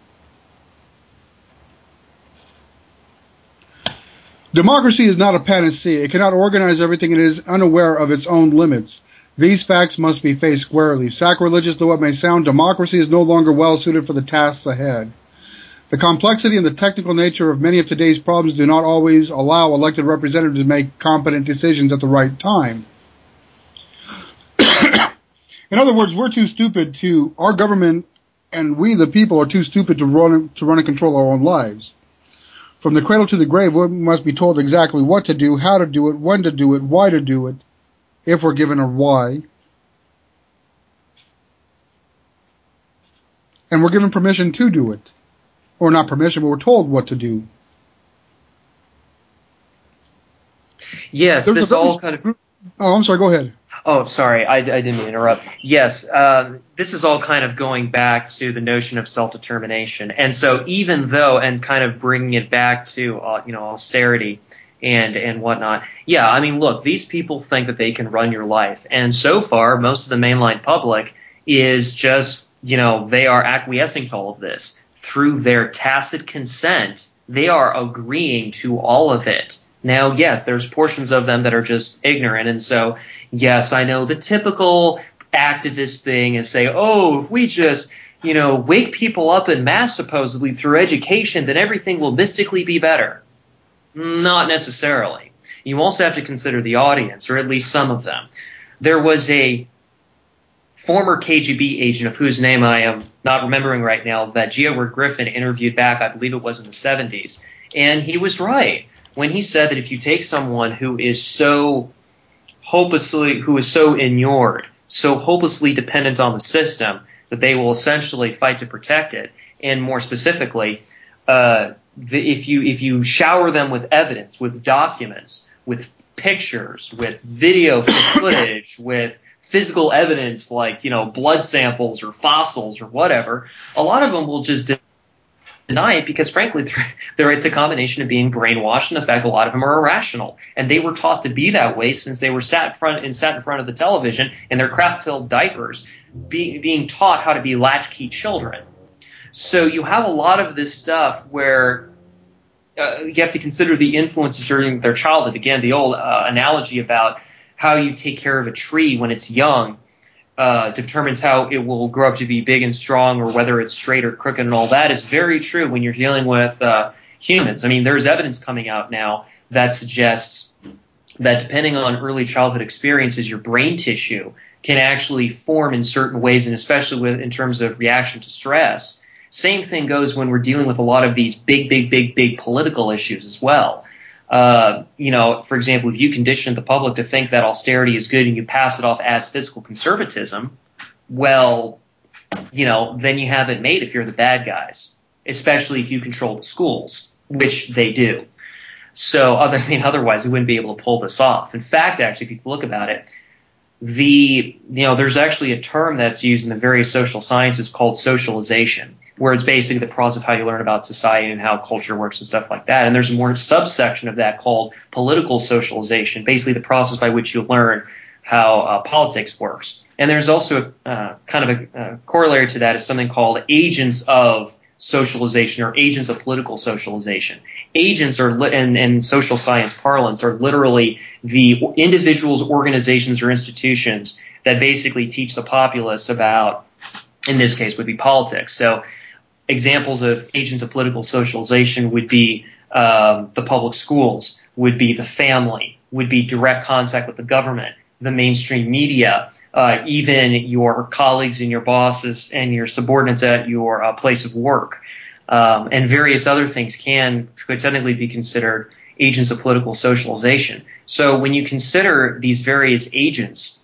S3: democracy is not a panacea. It cannot organize everything and is unaware of its own limits. These facts must be faced squarely. Sacrilegious though it may sound, democracy is no longer well suited for the tasks ahead. The complexity and the technical nature of many of today's problems do not always allow elected representatives to make competent decisions at the right time. In other words, we're too stupid to, our government and we the people are too stupid to run to run and control our own lives. From the cradle to the grave, we must be told exactly what to do, how to do it, when to do it, why to do it, if we're given a why. And we're given permission to do it. Or not permission, but we're told what to do.
S4: Yes,
S3: There's
S4: this all kind of...
S3: Oh, I'm sorry, go ahead.
S4: Oh, sorry, I, I didn't mean to interrupt. Yes, um, this is all kind of going back to the notion of self-determination. And so even though, and kind of bringing it back to, uh, you know, austerity and, and whatnot, yeah, I mean, look, these people think that they can run your life. And so far, most of the mainline public is just, you know, they are acquiescing to all of this. Through their tacit consent, they are agreeing to all of it. Now, yes, there's portions of them that are just ignorant, and so, yes, I know the typical activist thing is say, oh, if we just, you know, wake people up en masse supposedly through education, then everything will mystically be better. Not necessarily. You also have to consider the audience, or at least some of them. There was a former K G B agent of whose name I am not remembering right now that G. Edward Griffin interviewed back, I believe it was in the seventies, and he was right when he said that if you take someone who is so hopelessly, who is so inured, so hopelessly dependent on the system that they will essentially fight to protect it, and more specifically, uh, the, if you if you shower them with evidence, with documents, with pictures, with video footage, with physical evidence like, you know, blood samples or fossils or whatever, a lot of them will just deny it because, frankly, they're, it's a combination of being brainwashed and the fact a lot of them are irrational. And they were taught to be that way since they were sat in front and sat in front of the television in their crap-filled diapers, be, being taught how to be latchkey children. So you have a lot of this stuff where uh, you have to consider the influences during their childhood. Again, the old uh, analogy about how you take care of a tree when it's young uh, determines how it will grow up to be big and strong, or whether it's straight or crooked, and all that is very true when you're dealing with uh, humans. I mean, there's evidence coming out now that suggests that depending on early childhood experiences, your brain tissue can actually form in certain ways, and especially with in terms of reaction to stress. Same thing goes when we're dealing with a lot of these big, big, big, big political issues as well. Uh, you know, for example, if you condition the public to think that austerity is good and you pass it off as fiscal conservatism, well, you know, then you have it made if you're the bad guys, especially if you control the schools, which they do. So, other, I mean, otherwise, we wouldn't be able to pull this off. In fact, actually, if you look about it, the you know, there's actually a term that's used in the various social sciences called socialization, where it's basically the process of how you learn about society and how culture works and stuff like that. And there's a more subsection of that called political socialization, basically the process by which you learn how uh, politics works. And there's also a, uh, kind of a, a corollary to that is something called agents of socialization or agents of political socialization. Agents are, li- in, in social science parlance, are literally the individuals, organizations, or institutions that basically teach the populace about, in this case, would be politics. So examples of agents of political socialization would be um, the public schools, would be the family, would be direct contact with the government, the mainstream media, uh, even your colleagues and your bosses and your subordinates at your uh, place of work, um, and various other things can could technically be considered agents of political socialization. So when you consider these various agents,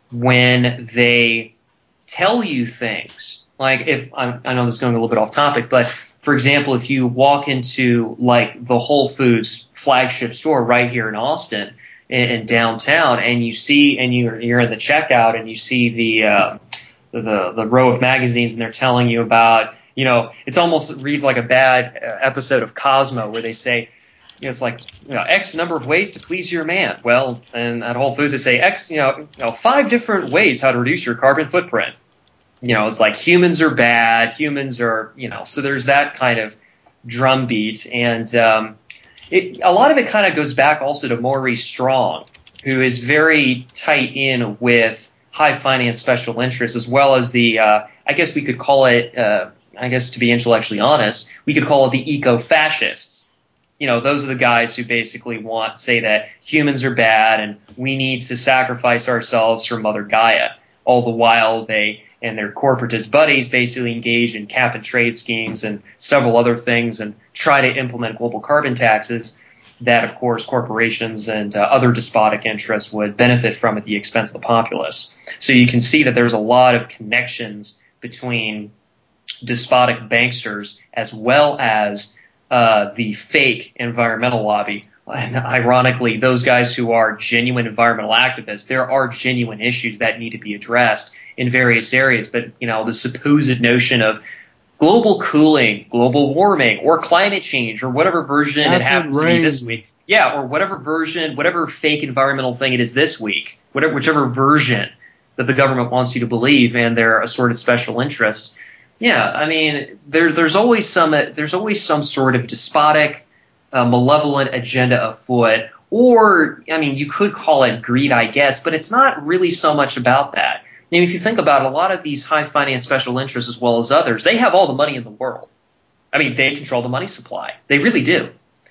S4: when they tell you things, like if I'm, I know this is going a little bit off topic, but for example, if you walk into like the Whole Foods flagship store right here in Austin, in, in downtown, and you see, and you're you're in the checkout, and you see the uh, the the row of magazines, and they're telling you about, you know, it's almost reads like a bad episode of Cosmo where they say, you know, it's like, you know, X number of ways to please your man. Well, and at Whole Foods they say X, you know, you know, five different ways how to reduce your carbon footprint. You know, it's like humans are bad, humans are, you know, so there's that kind of drumbeat. And um, it, a lot of it kind of goes back also to Maurice Strong, who is very tight in with high finance special interests, as well as the, uh, I guess we could call it, uh, I guess to be intellectually honest, we could call it the eco-fascists. You know, those are the guys who basically want, say that humans are bad and we need to sacrifice ourselves for Mother Gaia, all the while they and their corporatist buddies basically engage in cap and trade schemes and several other things and try to implement global carbon taxes that, of course, corporations and uh, other despotic interests would benefit from at the expense of the populace. So you can see that there's a lot of connections between despotic banksters as well as uh, the fake environmental lobby. And ironically, those guys who are genuine environmental activists, there are genuine issues that need to be addressed in various areas. But, you know, the supposed notion of global cooling, global warming, or climate change, or whatever version
S3: Acid
S4: it happens
S3: rain.
S4: to be this week. Yeah, or whatever version, whatever fake environmental thing it is this week, whatever, whichever version that the government wants you to believe and their assorted special interests. Yeah, I mean, there, there's always some, there's always some sort of despotic, uh, malevolent agenda afoot, or, I mean, you could call it greed, I guess, but it's not really so much about that. I mean, if you think about it, a lot of these high finance special interests, as well as others, they have all the money in the world. I mean, they control the money supply. They really do.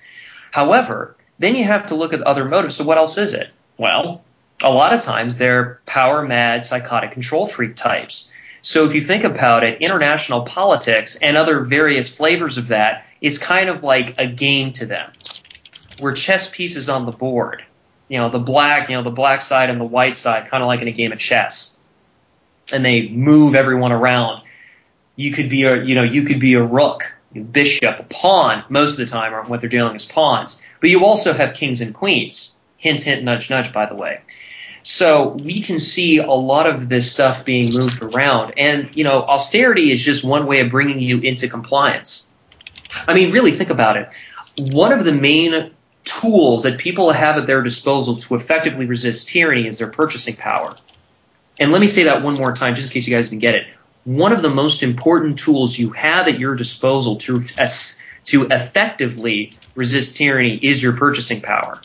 S4: However, then you have to look at other motives. So what else is it? Well, a lot of times they're power-mad, psychotic control freak types. So if you think about it, international politics and other various flavors of that is kind of like a game to them. We're chess pieces on the board. You know, the black, you know, the black side and the white side, kind of like in a game of chess. And they move everyone around. You could be a, you know, you could be a rook, a bishop, a pawn. Most of the time, or what they're dealing is pawns. But you also have kings and queens. Hint, hint, nudge, nudge. By the way, so we can see a lot of this stuff being moved around. And you know, austerity is just one way of bringing you into compliance. I mean, really think about it. One of the main tools that people have at their disposal to effectively resist tyranny is their purchasing power. And let me say that one more time, just in case you guys didn't get it. One of the most important tools you have at your disposal to to effectively resist tyranny is your purchasing power.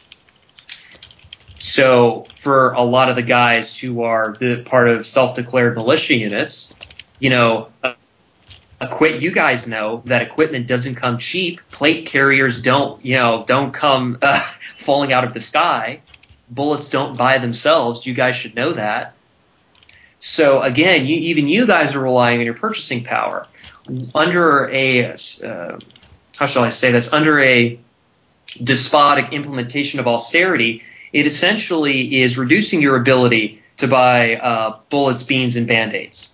S4: So for a lot of the guys who are the part of self-declared militia units, you know, equip, you guys know that equipment doesn't come cheap. Plate carriers don't, you know, don't come uh, falling out of the sky. Bullets don't buy themselves. You guys should know that. So again, you, even you guys are relying on your purchasing power. Under a, uh, how shall I say this, under a despotic implementation of austerity, it essentially is reducing your ability to buy uh, bullets, beans, and Band-Aids,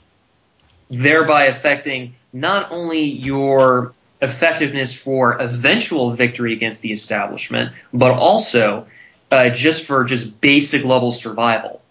S4: thereby affecting not only your effectiveness for eventual victory against the establishment, but also uh, just for just basic level survival.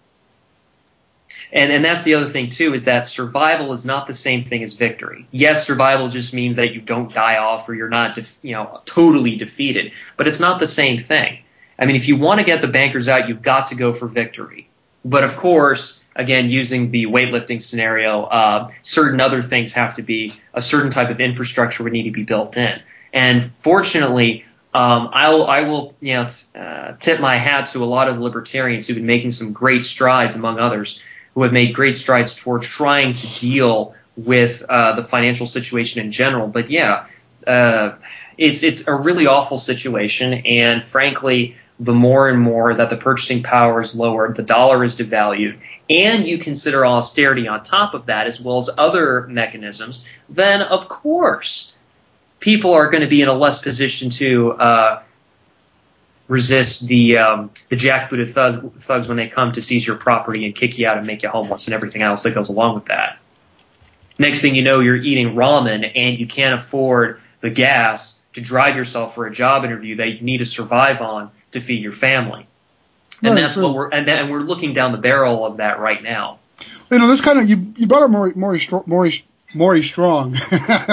S4: And and that's the other thing, too, is that survival is not the same thing as victory. Yes, survival just means that you don't die off or you're not, def- you know, totally defeated. But it's not the same thing. I mean, if you want to get the bankers out, you've got to go for victory. But, of course, again, using the weightlifting scenario, uh, certain other things have to be, a certain type of infrastructure would need to be built in. And fortunately, um, I'll, I will you know, uh, tip my hat to a lot of libertarians who've been making some great strides, among others, who have made great strides toward trying to deal with uh, the financial situation in general. But yeah, uh, it's it's a really awful situation, and frankly, the more and more that the purchasing power is lowered, the dollar is devalued, and you consider austerity on top of that, as well as other mechanisms, then of course people are going to be in a less position to uh, resist the um, the jackbooted thugs, thugs when they come to seize your property and kick you out and make you homeless and everything else that goes along with that. Next thing you know, you're eating ramen and you can't afford the gas to drive yourself for a job interview that you need to survive on to feed your family. And
S3: Right,
S4: that's
S3: true.
S4: what we're and, and we're looking down the barrel of that right now.
S3: You know, this kind of, you, you brought up Maury, Maury, Str- Maury, Maury Strong. You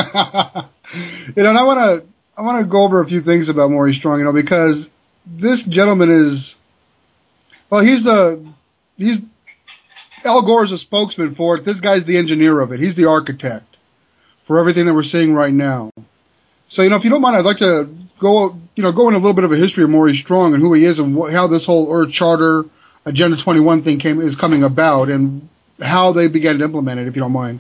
S3: know, and I want to I want to go over a few things about Maury Strong, you know, because this gentleman is, well, he's the, he's, Al Gore's a spokesman for it. This guy's the engineer of it. He's the architect for everything that we're seeing right now. So, you know, if you don't mind, I'd like to go, you know, go in a little bit of a history of Maury Strong and who he is and wh- how this whole Earth Charter Agenda twenty-one thing came is coming about and how they began to implement it, if you don't mind.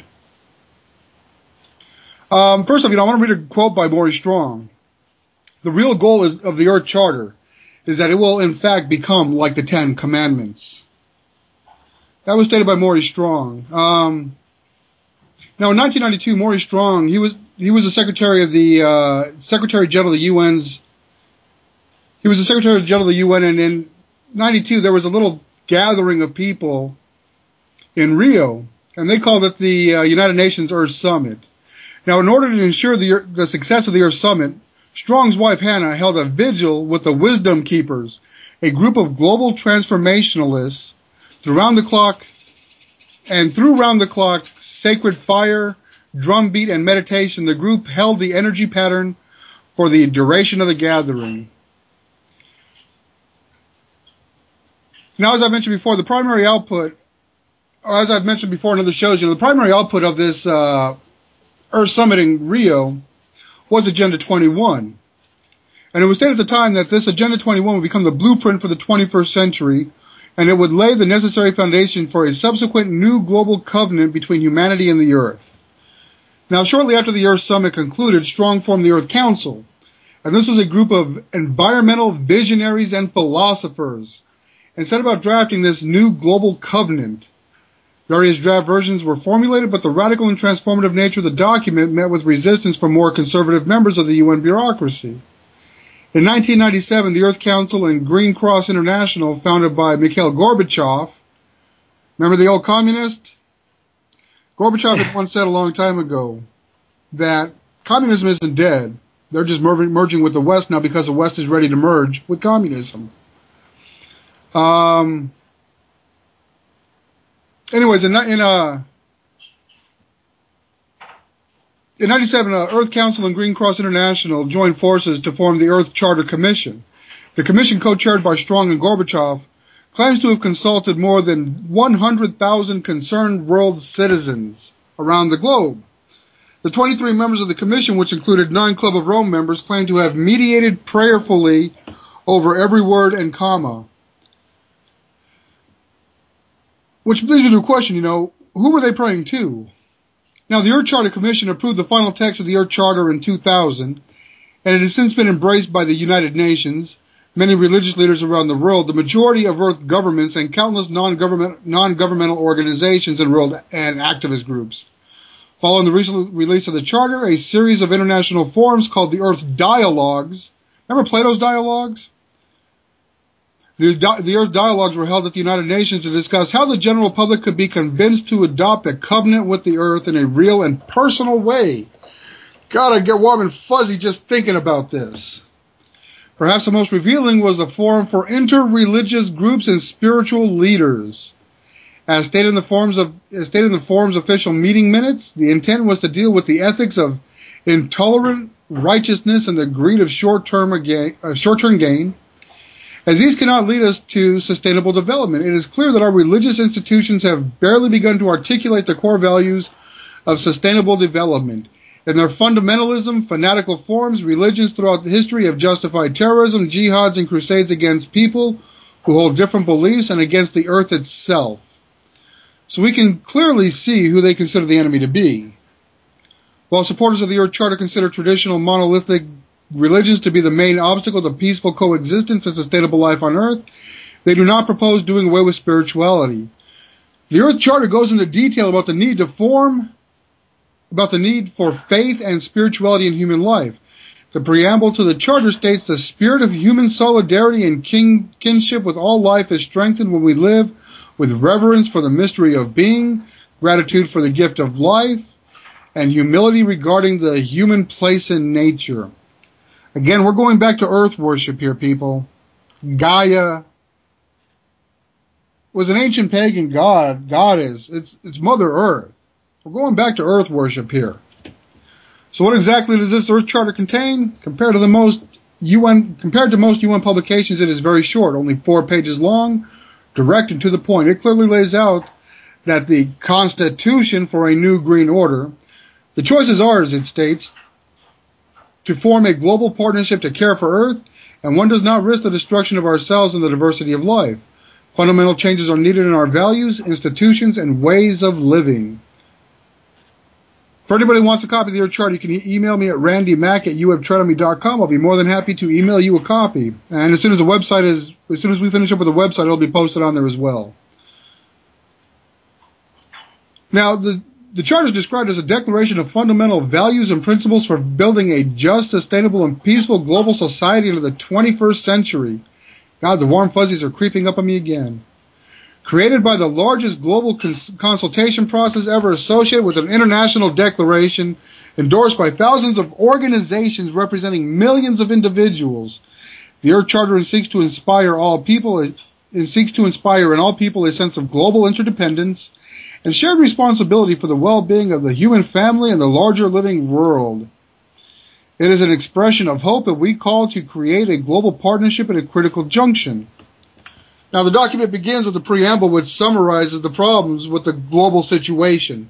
S3: Um, first off, you know, I want to read a quote by Maury Strong. The real goal is, of the Earth Charter is that it will, in fact, become like the Ten Commandments. That was stated by Maury Strong. Um, now, in nineteen ninety-two, Maury Strong, he was he was the Secretary of the uh, Secretary General of the U N's. He was the Secretary General of the U N, and in ninety-two there was a little gathering of people in Rio, and they called it the uh, United Nations Earth Summit. Now, in order to ensure the, the success of the Earth Summit, Strong's wife Hannah held a vigil with the Wisdom Keepers, a group of global transformationalists, through round the clock, and through round the clock sacred fire, drumbeat, and meditation. The group held the energy pattern for the duration of the gathering. Now, as I mentioned before, the primary output, or as I've mentioned before in other shows, you know, the primary output of this uh, Earth Summit in Rio was Agenda twenty-one. And it was stated at the time that this Agenda twenty-one would become the blueprint for the twenty-first century, and it would lay the necessary foundation for a subsequent new global covenant between humanity and the Earth. Now, shortly after the Earth Summit concluded, Strong formed the Earth Council, and this was a group of environmental visionaries and philosophers, and set about drafting this new global covenant. Various draft versions were formulated, but the radical and transformative nature of the document met with resistance from more conservative members of the U N bureaucracy. In nineteen ninety-seven, the Earth Council and Green Cross International, founded by Mikhail Gorbachev, remember the old communist? Gorbachev had once said a long time ago that communism isn't dead. They're just mer- merging with the West now because the West is ready to merge with communism. Um... Anyways, in, in, uh, in ninety-seven, uh, Earth Council and Green Cross International joined forces to form the Earth Charter Commission. The commission, co-chaired by Strong and Gorbachev, claims to have consulted more than one hundred thousand concerned world citizens around the globe. The twenty-three members of the commission, which included nine Club of Rome members, claim to have mediated prayerfully over every word and comma. Which leads me to a question, you know, who were they praying to? Now, the Earth Charter Commission approved the final text of the Earth Charter in two thousand, and it has since been embraced by the United Nations, many religious leaders around the world, the majority of Earth governments, and countless non-government, non-governmental organizations and world and activist groups. Following the recent release of the Charter, a series of international forums called the Earth Dialogues. Remember Plato's Dialogues? The, the Earth Dialogues were held at the United Nations to discuss how the general public could be convinced to adopt a covenant with the Earth in a real and personal way. God, I get warm and fuzzy just thinking about this. Perhaps the most revealing was the Forum for Inter-Religious Groups and Spiritual Leaders. As stated in the forum's of, as stated in the forum's official meeting minutes, the intent was to deal with the ethics of intolerant righteousness and the greed of short-term gain, uh, short-term gain. As these cannot lead us to sustainable development, it is clear that our religious institutions have barely begun to articulate the core values of sustainable development. In their fundamentalism, fanatical forms, religions throughout the history have justified terrorism, jihads, and crusades against people who hold different beliefs and against the earth itself. So we can clearly see who they consider the enemy to be. While supporters of the Earth Charter consider traditional monolithic religions to be the main obstacle to peaceful coexistence and sustainable life on Earth, they do not propose doing away with spirituality. The Earth Charter goes into detail about the need to form, about the need for faith and spirituality in human life. The preamble to the Charter states the spirit of human solidarity and kin- kinship with all life is strengthened when we live with reverence for the mystery of being, gratitude for the gift of life, and humility regarding the human place in nature. Again, we're going back to earth worship here, people. Gaia was an ancient pagan god, goddess. It's, it's Mother Earth. We're going back to earth worship here. So what exactly does this Earth Charter contain? Compared to the most U N, compared to most U N publications, it is very short, only four pages long, direct and to the point. It clearly lays out that the Constitution for a new green order, the choice is ours, it states, to form a global partnership to care for Earth, and one does not risk the destruction of ourselves and the diversity of life. Fundamental changes are needed in our values, institutions, and ways of living. For anybody who wants a copy of the Earth Charter, you can e- email me at randymac at u f tretomy dot com. I'll be more than happy to email you a copy. And as soon as the website is, as soon as we finish up with the website, it'll be posted on there as well. Now, the, the Charter is described as a declaration of fundamental values and principles for building a just, sustainable, and peaceful global society into the twenty-first century. God, the warm fuzzies are creeping up on me again. Created by the largest global cons- consultation process ever associated with an international declaration endorsed by thousands of organizations representing millions of individuals, the Earth Charter seeks to inspire all people. It seeks to inspire in all people a sense of global interdependence and shared responsibility for the well-being of the human family and the larger living world. It is an expression of hope that we call to create a global partnership at a critical junction. Now, the document begins with a preamble which summarizes the problems with the global situation.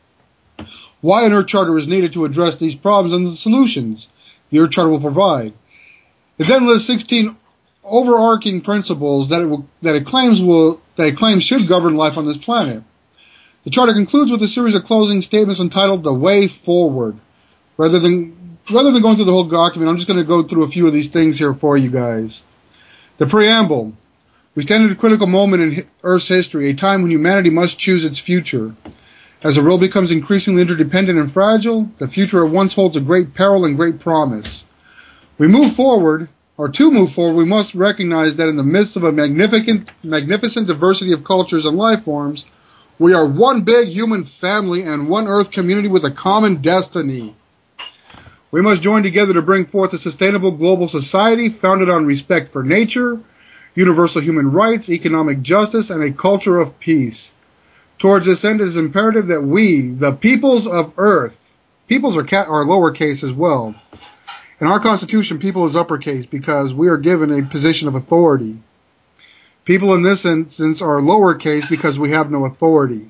S3: Why an Earth Charter is needed to address these problems and the solutions the Earth Charter will provide. It then lists sixteen overarching principles that it, will, that it claims will that it claims should govern life on this planet. The Charter concludes with a series of closing statements entitled "The Way Forward." Rather than rather than going through the whole document, I'm just going to go through a few of these things here for you guys. The preamble. We stand at a critical moment in Earth's history, a time when humanity must choose its future. As the world becomes increasingly interdependent and fragile, the future at once holds a great peril and great promise. We move forward, or to move forward, we must recognize that in the midst of a magnificent, magnificent diversity of cultures and life forms, we are one big human family and one Earth community with a common destiny. We must join together to bring forth a sustainable global society founded on respect for nature, universal human rights, economic justice, and a culture of peace. Towards this end, it is imperative that we, the peoples of Earth, peoples are, ca- are lowercase as well. In our Constitution, people is uppercase because we are given a position of authority. People in this instance are lowercase because we have no authority.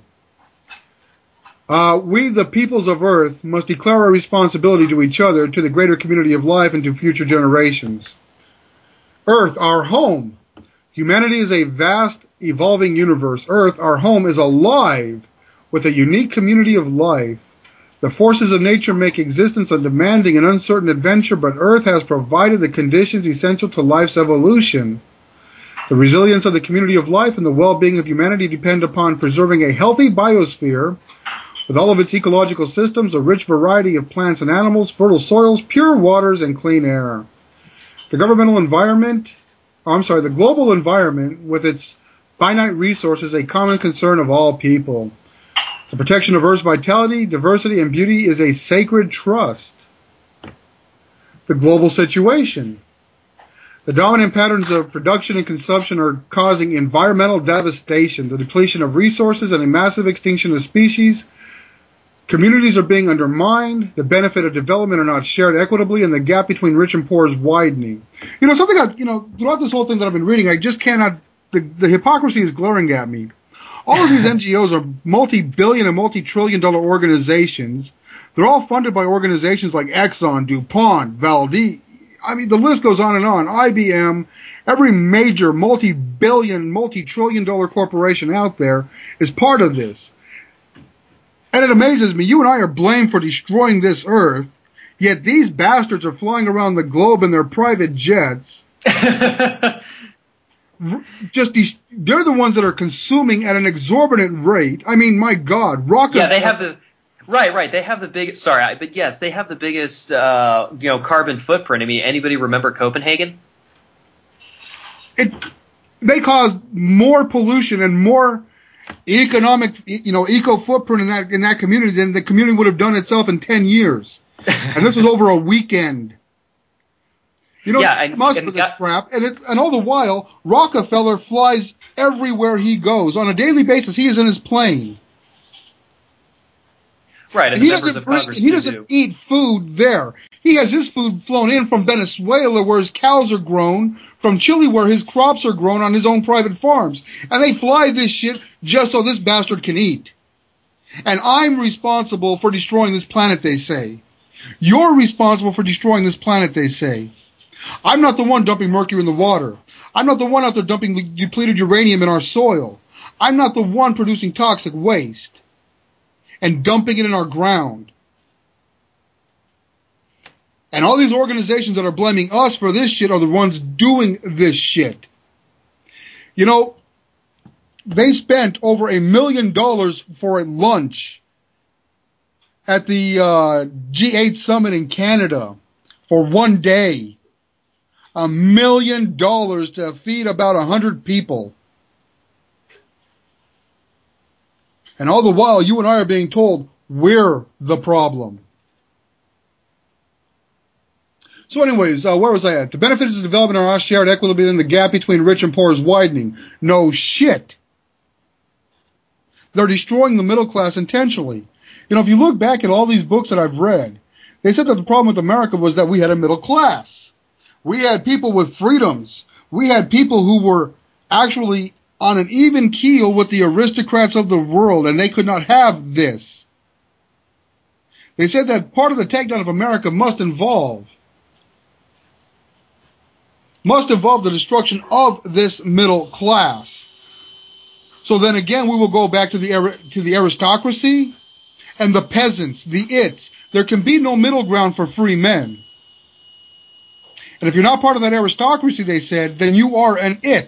S3: Uh, we, the peoples of Earth, must declare our responsibility to each other, to the greater community of life, and to future generations. Earth, our home. Humanity is a vast, evolving universe. Earth, our home, is alive with a unique community of life. The forces of nature make existence a demanding and uncertain adventure, but Earth has provided the conditions essential to life's evolution. The resilience of the community of life and the well-being of humanity depend upon preserving a healthy biosphere with all of its ecological systems, a rich variety of plants and animals, fertile soils, pure waters, and clean air. The governmental environment, oh, I'm sorry, the global environment with its finite resources, a common concern of all people. The protection of Earth's vitality, diversity, and beauty is a sacred trust. The global situation. The dominant patterns of production and consumption are causing environmental devastation, the depletion of resources, and a massive extinction of species. Communities are being undermined, the benefit of development are not shared equitably, and the gap between rich and poor is widening. You know, something I, you know, throughout this whole thing that I've been reading, I just cannot, the, the hypocrisy is glaring at me. All of these N G Os are multi-billion and multi-trillion dollar organizations. They're all funded by organizations like Exxon, DuPont, Valdi. I mean, the list goes on and on. I B M, every major multi-billion, multi-trillion dollar corporation out there is part of this. And it amazes me, you and I are blamed for destroying this earth, yet these bastards are flying around the globe in their private jets. Just these, they're the ones that are consuming at an exorbitant rate. I mean, my God, rocket.
S4: Yeah, they have the right, right. They have the biggest. Sorry, but yes, they have the biggest, uh, you know, carbon footprint. I mean, anybody remember Copenhagen?
S3: It they cause more pollution and more economic, you know, eco footprint in that in that community than the community would have done itself in ten years, and this was over a weekend. You know,
S4: yeah, and,
S3: must
S4: and
S3: for this
S4: got,
S3: crap, and it, and all the while, Rockefeller flies everywhere he goes on a daily basis. He is in his plane,
S4: right? And,
S3: and
S4: the
S3: he
S4: members
S3: doesn't
S4: of
S3: bring,
S4: Congress
S3: he doesn't
S4: do.
S3: eat food there. He has his food flown in from Venezuela, where his cows are grown, from Chile, where his crops are grown on his own private farms, and they fly this shit just so this bastard can eat. And I'm responsible for destroying this planet, they say. You're responsible for destroying this planet, they say. I'm not the one dumping mercury in the water. I'm not the one out there dumping depleted uranium in our soil. I'm not the one producing toxic waste and dumping it in our ground. And all these organizations that are blaming us for this shit are the ones doing this shit. You know, they spent over a million dollars for a lunch at the uh, G eight summit in Canada for one day. A million dollars to feed about a hundred people. And all the while, you and I are being told we're the problem. So anyways, uh, where was I at? The benefits of development are shared equitably, and the gap between rich and poor is widening. No shit. They're destroying the middle class intentionally. You know, if you look back at all these books that I've read, they said that the problem with America was that we had a middle class. We had people with freedoms. We had people who were actually on an even keel with the aristocrats of the world, and they could not have this. They said that part of the takedown of America must involve must involve the destruction of this middle class. So then again, we will go back to the to the aristocracy and the peasants, the its. There can be no middle ground for free men. And if you're not part of that aristocracy, they said, then you are an it.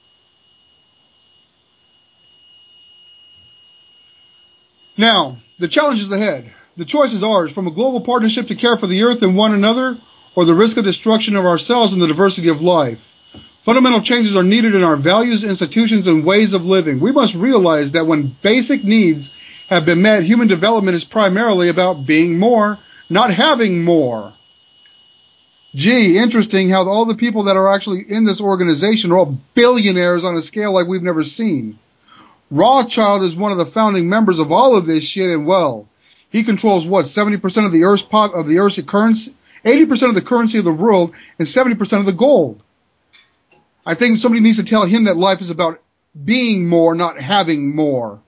S3: Now, the challenge is ahead. The choice is ours, from a global partnership to care for the earth and one another, or the risk of destruction of ourselves and the diversity of life. Fundamental changes are needed in our values, institutions, and ways of living. We must realize that when basic needs have been met, human development is primarily about being more, not having more. Gee, interesting how all the people that are actually in this organization are all billionaires on a scale like we've never seen. Rothschild is one of the founding members of all of this shit, and well, he controls what, seventy percent of the Earth's pop, of the Earth's currency, eighty percent of the currency of the world, and seventy percent of the gold. I think somebody needs to tell him that life is about being more, not having more.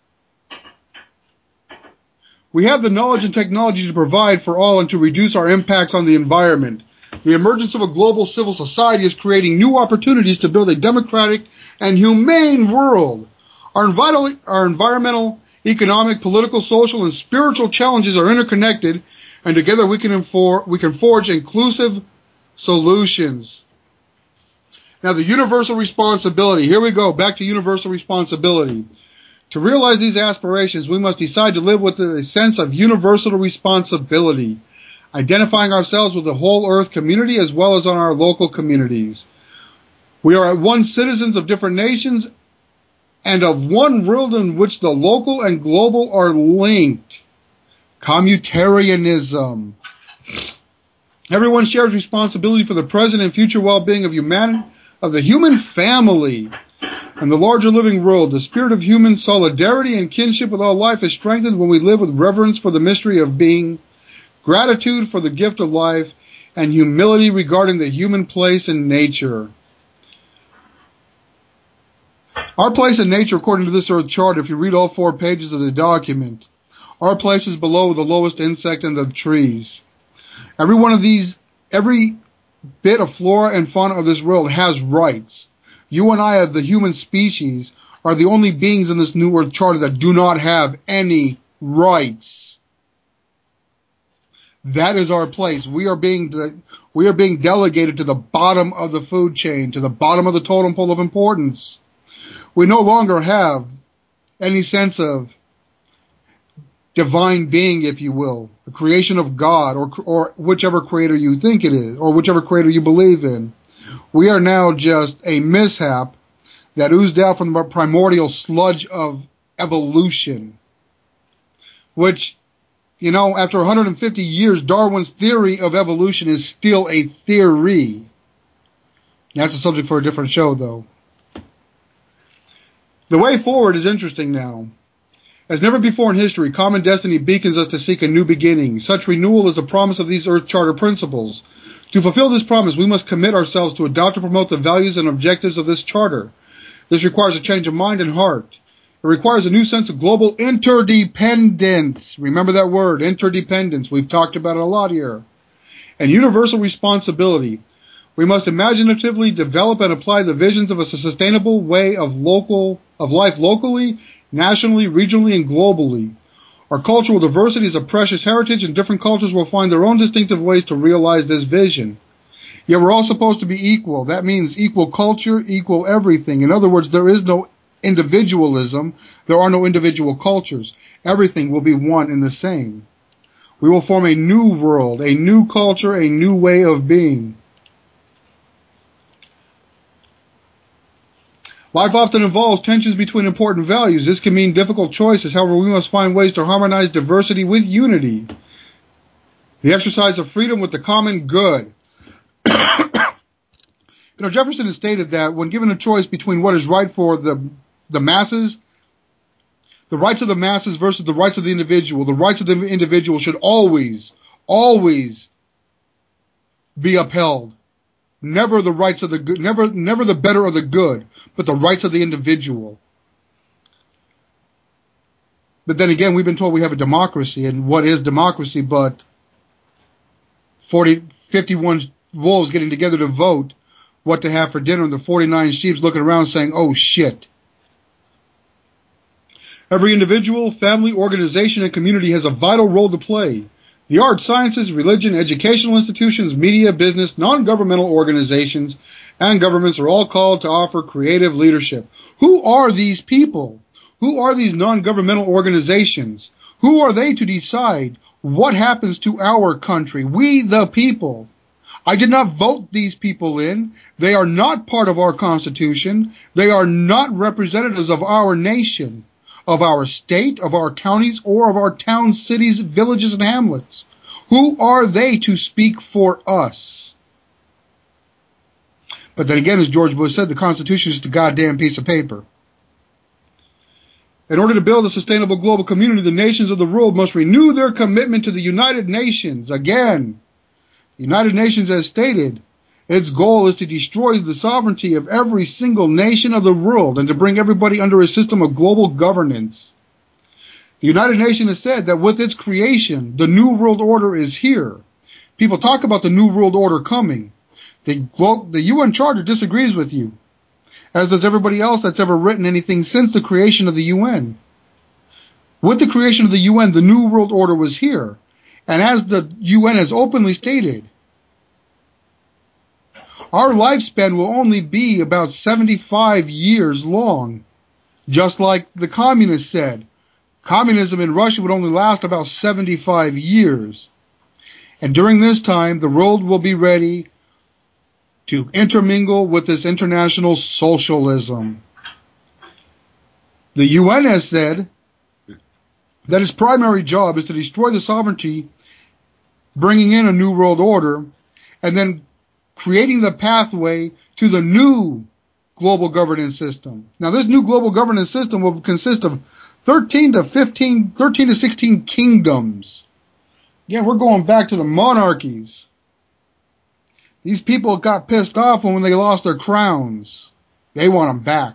S3: We have the knowledge and technology to provide for all and to reduce our impacts on the environment. The emergence of a global civil society is creating new opportunities to build a democratic and humane world. Our, environmental, our environmental economic, political, social, and spiritual challenges are interconnected, and together we can, infor- we can forge inclusive solutions. Now, the universal responsibility. Here we go, back to universal responsibility. To realize these aspirations, we must decide to live with a sense of universal responsibility, identifying ourselves with the whole Earth community as well as on our local communities. We are at once citizens of different nations and of one world in which the local and global are linked. Communitarianism. Everyone shares responsibility for the present and future well-being of humanity, of the human family, and the larger living world. The spirit of human solidarity and kinship with all life is strengthened when we live with reverence for the mystery of being, gratitude for the gift of life, and humility regarding the human place in nature. Our place in nature, according to this Earth chart, if you read all four pages of the document, our place is below the lowest insect in the trees. Every one of these, every bit of flora and fauna of this world has rights. You and I, of the human species, are the only beings in this New Earth Charter that do not have any rights. That is our place. We are being de- we are being delegated to the bottom of the food chain, to the bottom of the totem pole of importance. We no longer have any sense of divine being, if you will, the creation of God, or or whichever creator you think it is, or whichever creator you believe in. We are now just a mishap that oozed out from the primordial sludge of evolution, which, you know, after one hundred fifty years, Darwin's theory of evolution is still a theory. That's a subject for a different show, though. The way forward is interesting now. As never before in history, common destiny beacons us to seek a new beginning. Such renewal is the promise of these Earth Charter principles. To fulfill this promise, we must commit ourselves to adopt and promote the values and objectives of this Charter. This requires a change of mind and heart. It requires a new sense of global interdependence. Remember that word, interdependence. We've talked about it a lot here. And universal responsibility. We must imaginatively develop and apply the visions of a sustainable way of local of life locally, nationally, regionally, and globally. Our cultural diversity is a precious heritage, and different cultures will find their own distinctive ways to realize this vision. Yet we're all supposed to be equal. That means equal culture, equal everything. In other words, there is no individualism. There are no individual cultures. Everything will be one and the same. We will form a new world, a new culture, a new way of being. Life often involves tensions between important values. This can mean difficult choices. However, we must find ways to harmonize diversity with unity. The exercise of freedom with the common good. You know, Jefferson has stated that when given a choice between what is right for the, the masses, the rights of the masses versus the rights of the individual, the rights of the individual should always, always be upheld. Never the rights of the good, never, never the better or the good, but the rights of the individual. But then again, we've been told we have a democracy, and what is democracy but forty, fifty-one wolves getting together to vote what to have for dinner, and the forty-nine sheep looking around saying, oh shit. Every individual, family, organization, and community has a vital role to play. The arts, sciences, religion, educational institutions, media, business, non-governmental organizations, and governments are all called to offer creative leadership. Who are these people? Who are these non-governmental organizations? Who are they to decide what happens to our country? We, the people. I did not vote these people in. They are not part of our Constitution. They are not representatives of our nation, of our state, of our counties, or of our towns, cities, villages, and hamlets. Who are they to speak for us? But then again, as George Bush said, the Constitution is just a goddamn piece of paper. In order to build a sustainable global community, the nations of the world must renew their commitment to the United Nations. Again, the United Nations has stated, its goal is to destroy the sovereignty of every single nation of the world and to bring everybody under a system of global governance. The United Nations has said that with its creation, the New World Order is here. People talk about the New World Order coming. The, the U N Charter disagrees with you, as does everybody else that's ever written anything since the creation of the U N. With the creation of the U N, the New World Order was here. And as the U N has openly stated, our lifespan will only be about seventy-five years long. Just like the communists said. Communism in Russia would only last about seventy-five years. And during this time, the world will be ready to intermingle with this international socialism. The U N has said that its primary job is to destroy the sovereignty, bringing in a new world order, and then creating the pathway to the new global governance system. Now, this new global governance system will consist of thirteen to fifteen, thirteen to sixteen kingdoms. Yeah, we're going back to the monarchies. These people got pissed off when they lost their crowns. They want them back.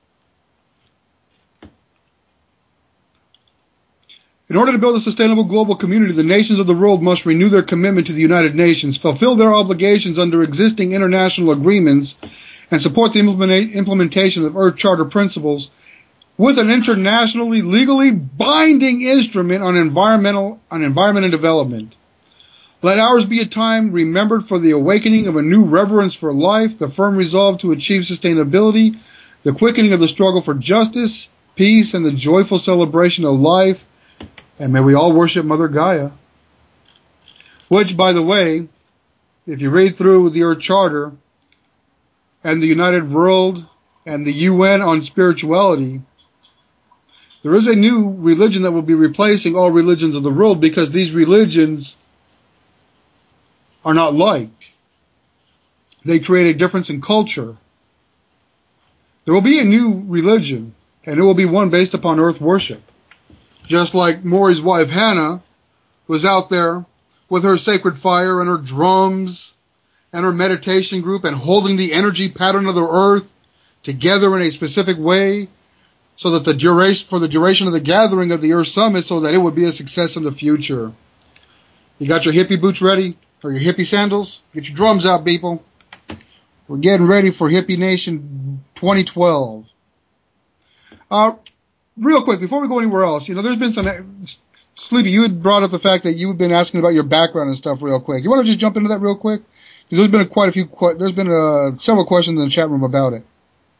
S3: In order to build a sustainable global community, the nations of the world must renew their commitment to the United Nations, fulfill their obligations under existing international agreements, and support the implementation of Earth Charter principles with an internationally legally binding instrument on environmental on environment and development. Let ours be a time remembered for the awakening of a new reverence for life, the firm resolve to achieve sustainability, the quickening of the struggle for justice, peace, and the joyful celebration of life. And may we all worship Mother Gaia. Which, by the way, if you read through the Earth Charter and the United World and the U N on spirituality, there is a new religion that will be replacing all religions of the world because these religions are not liked. They create a difference in culture. There will be a new religion, and it will be one based upon earth worship. Just like Maury's wife Hannah was out there with her sacred fire and her drums and her meditation group and holding the energy pattern of the earth together in a specific way so that the duration, for the duration of the gathering of the Earth Summit, so that it would be a success in the future. You got your hippie boots ready? Or your hippie sandals? Get your drums out, people. We're getting ready for Hippie Nation twenty twelve. Uh, real quick, before we go anywhere else, you know, there's been some... Sleepy, you had brought up the fact that you've been asking about your background and stuff real quick. You want to just jump into that real quick? Because there's been quite a few... There's been uh, several questions in the chat room about it.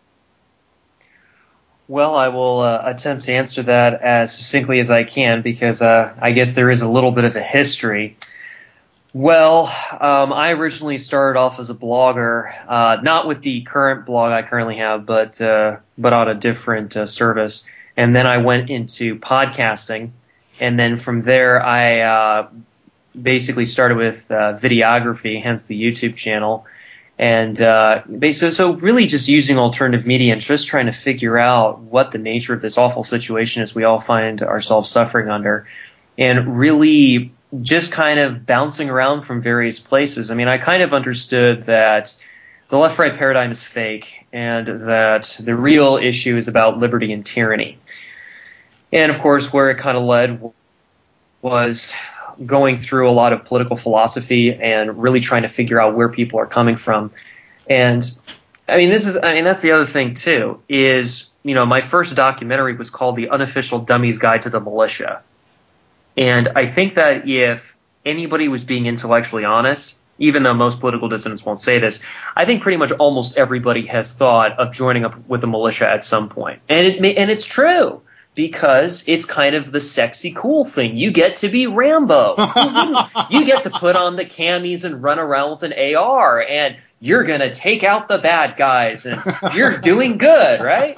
S4: Well, I will uh, attempt to answer that as succinctly as I can because uh, I guess there is a little bit of a history. Well, um, I originally started off as a blogger, uh, not with the current blog I currently have, but uh, but on a different uh, service. And then I went into podcasting, and then from there I uh, basically started with uh, videography, hence the YouTube channel. And uh, so, so really just using alternative media and just trying to figure out what the nature of this awful situation is we all find ourselves suffering under, and really just kind of bouncing around from various places. I mean, I kind of understood that the left-right paradigm is fake and that the real issue is about liberty and tyranny. And, of course, where it kind of led was going through a lot of political philosophy and really trying to figure out where people are coming from. And, I mean, this is, I mean, that's the other thing, too, is, you know, my first documentary was called The Unofficial Dummy's Guide to the Militia. And I think that if anybody was being intellectually honest, even though most political dissidents won't say this, I think pretty much almost everybody has thought of joining up with the militia at some point. And it may, and it's true, because it's kind of the sexy, cool thing. You get to be Rambo. You get to put on the camis and run around with an A R, and you're going to take out the bad guys, and you're doing good, right?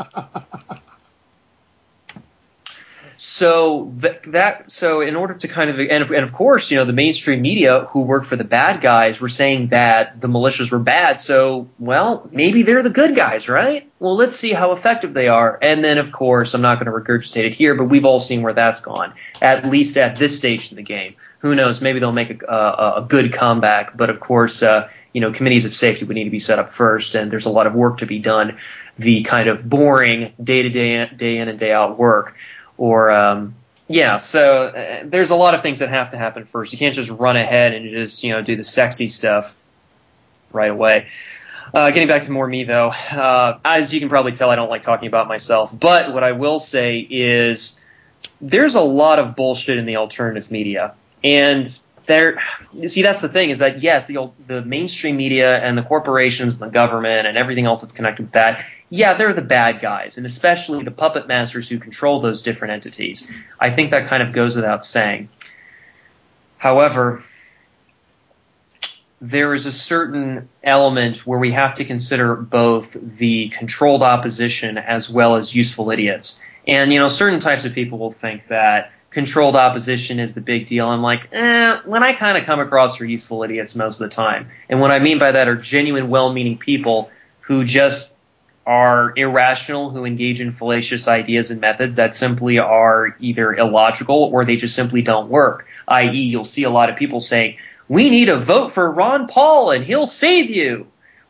S4: So th- that so in order to kind of and, and of course, you know, the mainstream media who work for the bad guys were saying that the militias were bad. So, well, maybe they're the good guys, right? Well, let's see how effective they are. And then, of course, I'm not going to regurgitate it here, but we've all seen where that's gone, at least at this stage in the game. Who knows? Maybe they'll make a, a, a good comeback. But, of course, uh, you know, committees of safety would need to be set up first, and there's a lot of work to be done, the kind of boring day-to-day, day in and day out work. Or, um, yeah, so uh, there's a lot of things that have to happen first. You can't just run ahead and just, you know, do the sexy stuff right away. Uh, getting back to more me, though, uh, as you can probably tell, I don't like talking about myself. But what I will say is there's a lot of bullshit in the alternative media. And there, you see, that's the thing, is that, yes, the the mainstream media and the corporations and the government and everything else that's connected with that, yeah, they're the bad guys, and especially the puppet masters who control those different entities. I think that kind of goes without saying. However, there is a certain element where we have to consider both the controlled opposition as well as useful idiots. And, you know, certain types of people will think that controlled opposition is the big deal. I'm like, eh, when I kind of come across are useful idiots most of the time. And what I mean by that are genuine, well-meaning people who just are irrational, who engage in fallacious ideas and methods that simply are either illogical or they just simply don't work. that is, you'll see a lot of people saying, we need to vote for Ron Paul and he'll save you.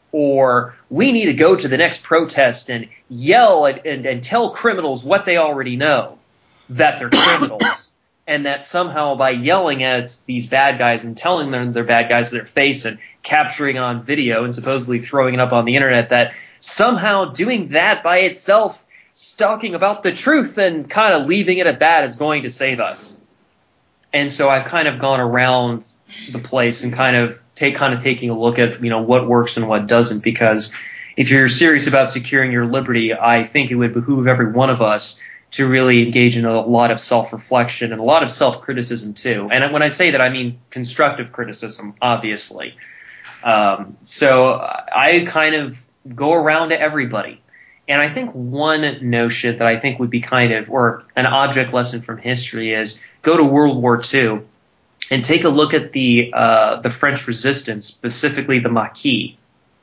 S4: Or we need to go to the next protest and yell at, and, and tell criminals what they already know, that they're criminals. And that somehow by yelling at these bad guys and telling them they're bad guys to their face and capturing on video and supposedly throwing it up on the internet, that somehow doing that by itself, talking about the truth and kind of leaving it at that, is going to save us. And so I've kind of gone around the place and kind of take kind of taking a look at, you know, what works and what doesn't, because if you're serious about securing your liberty, I think it would behoove every one of us to really engage in a lot of self-reflection and a lot of self-criticism too. And when I say that, I mean constructive criticism, obviously. Um, so I kind of go around to everybody. And I think one notion that I think would be kind of, or an object lesson from history, is go to World War Two and take a look at the uh, the French resistance, specifically the Maquis.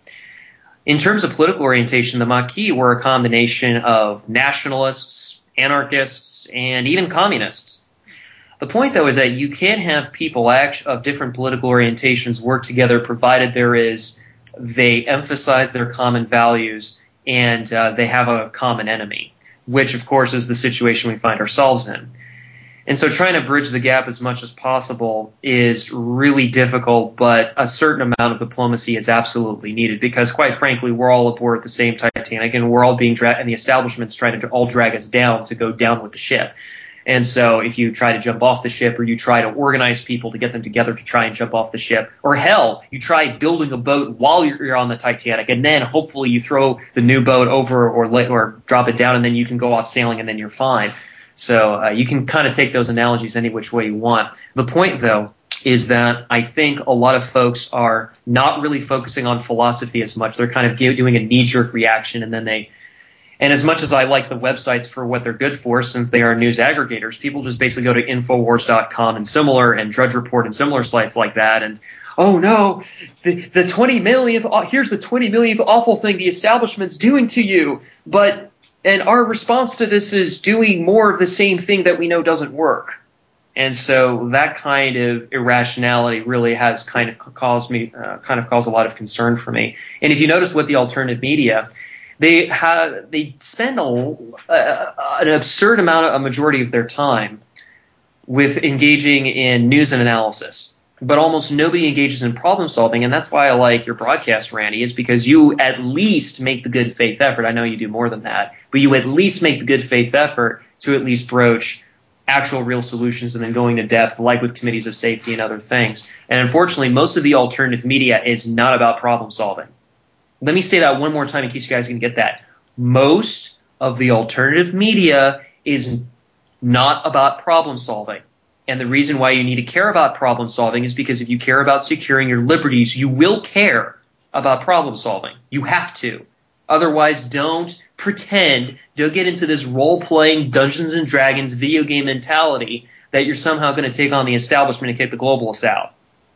S4: In terms of political orientation, the Maquis were a combination of nationalists, anarchists, and even communists. The point, though, is that you can have people act of different political orientations work together, provided there is they emphasize their common values and uh, they have a common enemy, which, of course, is the situation we find ourselves in. And so trying to bridge the gap as much as possible is really difficult, but a certain amount of diplomacy is absolutely needed because, quite frankly, we're all aboard the same Titanic, and we're all being dra- and the establishment's trying to all drag us down to go down with the ship. And so if you try to jump off the ship, or you try to organize people to get them together to try and jump off the ship, or hell, you try building a boat while you're on the Titanic, and then hopefully you throw the new boat over or let, or drop it down, and then you can go off sailing, and then you're fine. So uh, you can kind of take those analogies any which way you want. The point, though, is that I think a lot of folks are not really focusing on philosophy as much. They're kind of doing a knee-jerk reaction, and then they – and as much as I like the websites for what they're good for, since they are news aggregators, people just basically go to Infowars dot com and similar, and Drudge Report and similar sites like that, and oh no, the the twenty millionth – here's the twenty millionth awful thing the establishment's doing to you, but – and our response to this is doing more of the same thing that we know doesn't work. And so that kind of irrationality really has kind of caused me, uh, kind of caused a lot of concern for me. And if you notice with the alternative media, they have, they spend a, uh, an absurd amount, of, a majority of their time with engaging in news and analysis. But almost nobody engages in problem solving, and that's why I like your broadcast, Randy, is because you at least make the good faith effort. I know you do more than that, but you at least make the good faith effort to at least broach actual real solutions and then going to depth, like with committees of safety and other things. And unfortunately, most of the alternative media is not about problem solving. Let me say that one more time in case you guys can get that. Most of the alternative media is not about problem solving. And the reason why you need to care about problem solving is because if you care about securing your liberties, you will care about problem solving. You have to. Otherwise, don't pretend, don't get into this role-playing Dungeons and Dragons video game mentality that you're somehow going to take on the establishment and kick the globalists out.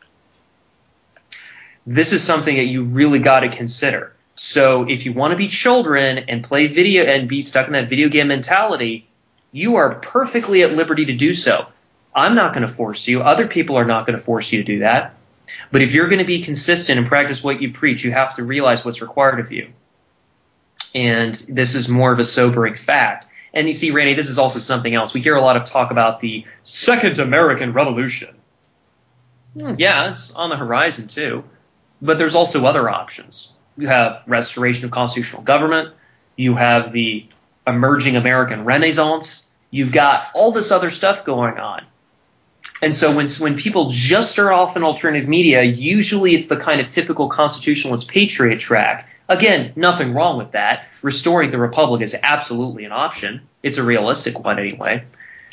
S4: This is something that you really got to consider. So if you want to be children and play video and be stuck in that video game mentality, you are perfectly at liberty to do so. I'm not going to force you. Other people are not going to force you to do that. But if you're going to be consistent and practice what you preach, you have to realize what's required of you. And this is more of a sobering fact. And you see, Randy, this is also something else. We hear a lot of talk about the Second American Revolution. Yeah, it's on the horizon too. But there's also other options. You have restoration of constitutional government. You have the emerging American Renaissance. You've got all this other stuff going on. And so when when people just start off in alternative media, usually it's the kind of typical constitutionalist patriot track. Again, nothing wrong with that. Restoring the republic is absolutely an option. It's a realistic one anyway.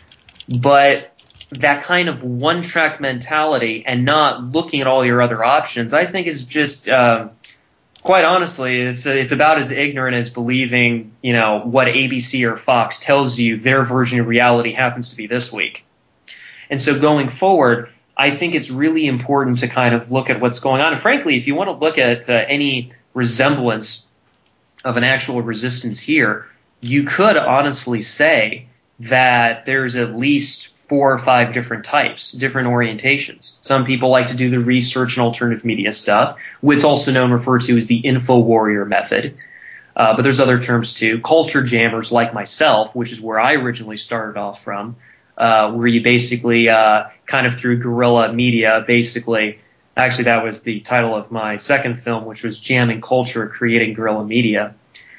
S4: But that kind of one-track mentality and not looking at all your other options, I think is just, uh, quite honestly, it's it's about as ignorant as believing, you know, what A B C or Fox tells you their version of reality happens to be this week. And so going forward, I think it's really important to kind of look at what's going on. And frankly, if you want to look at uh, any resemblance of an actual resistance here, you could honestly say that there's at least four or five different types, different orientations. Some people like to do the research and alternative media stuff, what's also known referred to as the info warrior method. Uh, but there's other terms too. Culture jammers like myself, which is where I originally started off from, uh, where you basically uh, kind of through guerrilla media, basically, actually that was the title of my second film, which was Jamming Culture, Creating Guerrilla Media,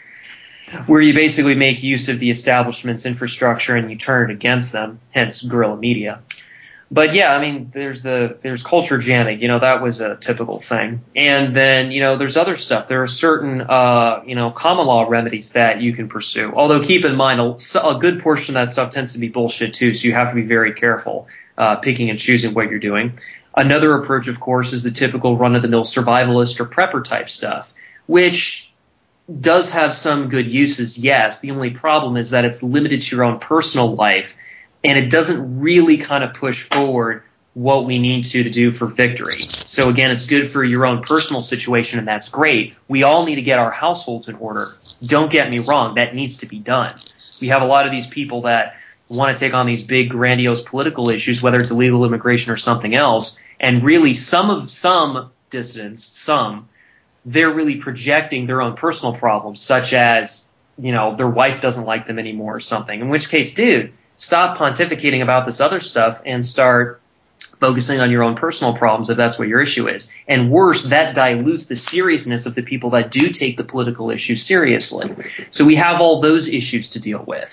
S4: where you basically make use of the establishment's infrastructure and you turn it against them, hence guerrilla media. But yeah, I mean, there's the there's culture jamming, you know, that was a typical thing. And then, you know, there's other stuff. There are certain, uh, you know, common law remedies that you can pursue. Although keep in mind, a, a good portion of that stuff tends to be bullshit too, so you have to be very careful uh, picking and choosing what you're doing. Another approach, of course, is the typical run-of-the-mill survivalist or prepper type stuff, which does have some good uses, yes. The only problem is that it's limited to your own personal life, and it doesn't really kind of push forward what we need to to do for victory. So again, it's good for your own personal situation, and that's great. We all need to get our households in order. Don't get me wrong, that needs to be done. We have a lot of these people that want to take on these big, grandiose political issues, whether it's illegal immigration or something else, and really some of some dissidents, some, they're really projecting their own personal problems, such as, you know, their wife doesn't like them anymore or something. In which case, dude, stop pontificating about this other stuff and start focusing on your own personal problems if that's what your issue is. And worse, that dilutes the seriousness of the people that do take the political issue seriously. So we have all those issues to deal with.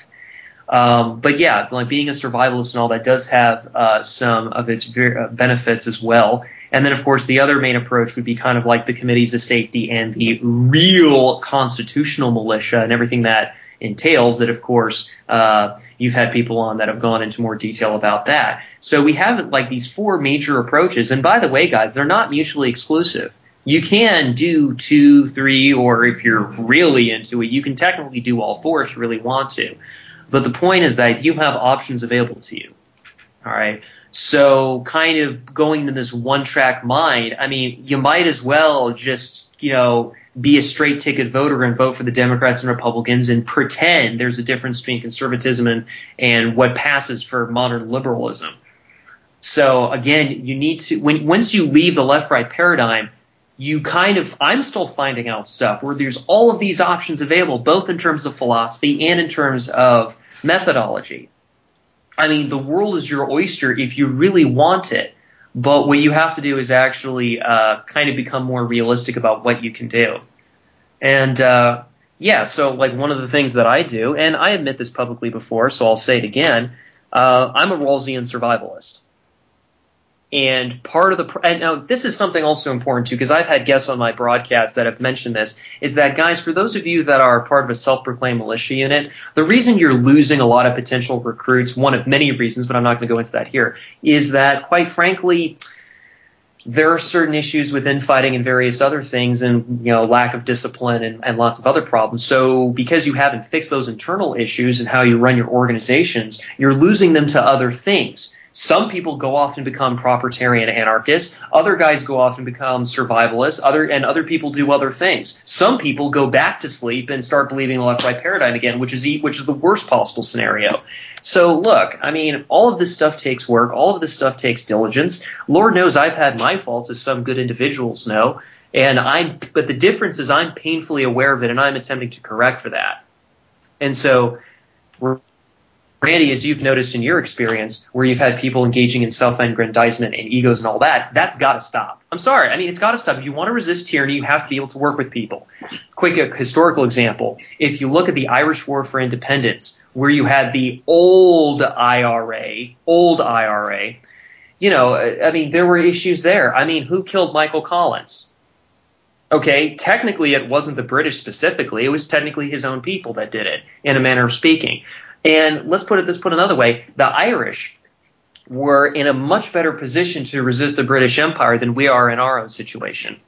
S4: Um, but yeah, like being a survivalist and all that does have uh, some of its ver- uh, benefits as well. And then, of course, the other main approach would be kind of like the committees of safety and the real constitutional militia and everything that entails that, of course, uh, you've had people on that have gone into more detail about that. So we have like these four major approaches. And by the way, guys, they're not mutually exclusive. You can do two, three, or if you're really into it, you can technically do all four if you really want to. But the point is that you have options available to you. All right. So kind of going to this one-track mind, I mean, you might as well just, you know, be a straight-ticket voter and vote for the Democrats and Republicans and pretend there's a difference between conservatism and, and what passes for modern liberalism. So, again, you need to, when once you leave the left-right paradigm, you kind of, I'm still finding out stuff where there's all of these options available, both in terms of philosophy and in terms of methodology. I mean, the world is your oyster if you really want it. But what you have to do is actually uh, kind of become more realistic about what you can do. And, uh, yeah, so like one of the things that I do, and I admit this publicly before, so I'll say it again, uh, I'm a Rawlsian survivalist. And part of the – and now this is something also important too, because I've had guests on my broadcast that have mentioned this, is that, guys, for those of you that are part of a self-proclaimed militia unit, the reason you're losing a lot of potential recruits, one of many reasons, but I'm not going to go into that here, is that, quite frankly, there are certain issues with infighting and various other things and, you know, lack of discipline and, and lots of other problems. So because you haven't fixed those internal issues and how you run your organizations, you're losing them to other things. Some people go off and become propertarian anarchists. Other guys go off and become survivalists. Other and other people do other things. Some people go back to sleep and start believing the left-right paradigm again, which is which is the worst possible scenario. So look, I mean, all of this stuff takes work. All of this stuff takes diligence. Lord knows I've had my faults, as some good individuals know. And I, but the difference is I'm painfully aware of it, and I'm attempting to correct for that. And so we're Randy, as you've noticed in your experience, where you've had people engaging in self-aggrandizement and egos and all that, that's got to stop. I'm sorry. I mean, it's got to stop. If you want to resist tyranny, you have to be able to work with people. Quick uh, historical example. If you look at the Irish War for Independence, where you had the old I R A, old I R A, you know, I mean, there were issues there. I mean, who killed Michael Collins? Okay, technically it wasn't the British specifically. It was technically his own people that did it, in a manner of speaking. And let's put it, let's put another way. The Irish were in a much better position to resist the British Empire than we are in our own situation.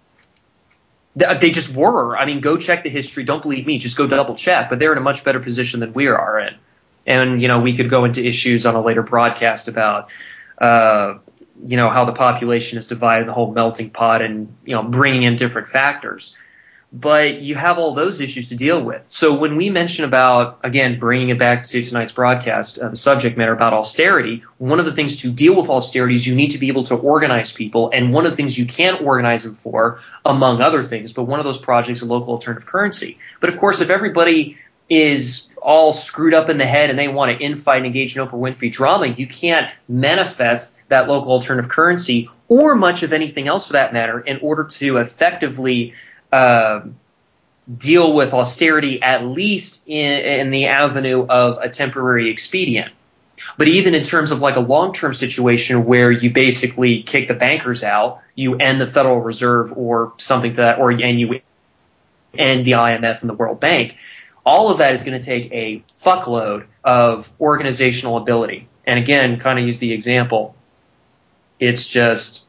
S4: They just were. I mean, go check the history. Don't believe me. Just go double check. But they're in a much better position than we are in. And, you know, we could go into issues on a later broadcast about, uh, you know, how the population is divided, the whole melting pot, and, you know, bringing in different factors. But you have all those issues to deal with. So when we mention about, again, bringing it back to tonight's broadcast, uh, the subject matter about austerity, one of the things to deal with austerity is you need to be able to organize people. And one of the things you can organize them for, among other things, but one of those projects is local alternative currency. But of course, if everybody is all screwed up in the head and they want to infight and engage in Oprah Winfrey drama, you can't manifest that local alternative currency or much of anything else for that matter in order to effectively uh, deal with austerity, at least in, in the avenue of a temporary expedient. But even in terms of like a long-term situation where you basically kick the bankers out, you end the Federal Reserve or something to that, or and you end the I M F and the World Bank, all of that is going to take a fuckload of organizational ability. And again, kind of use the example. It's just,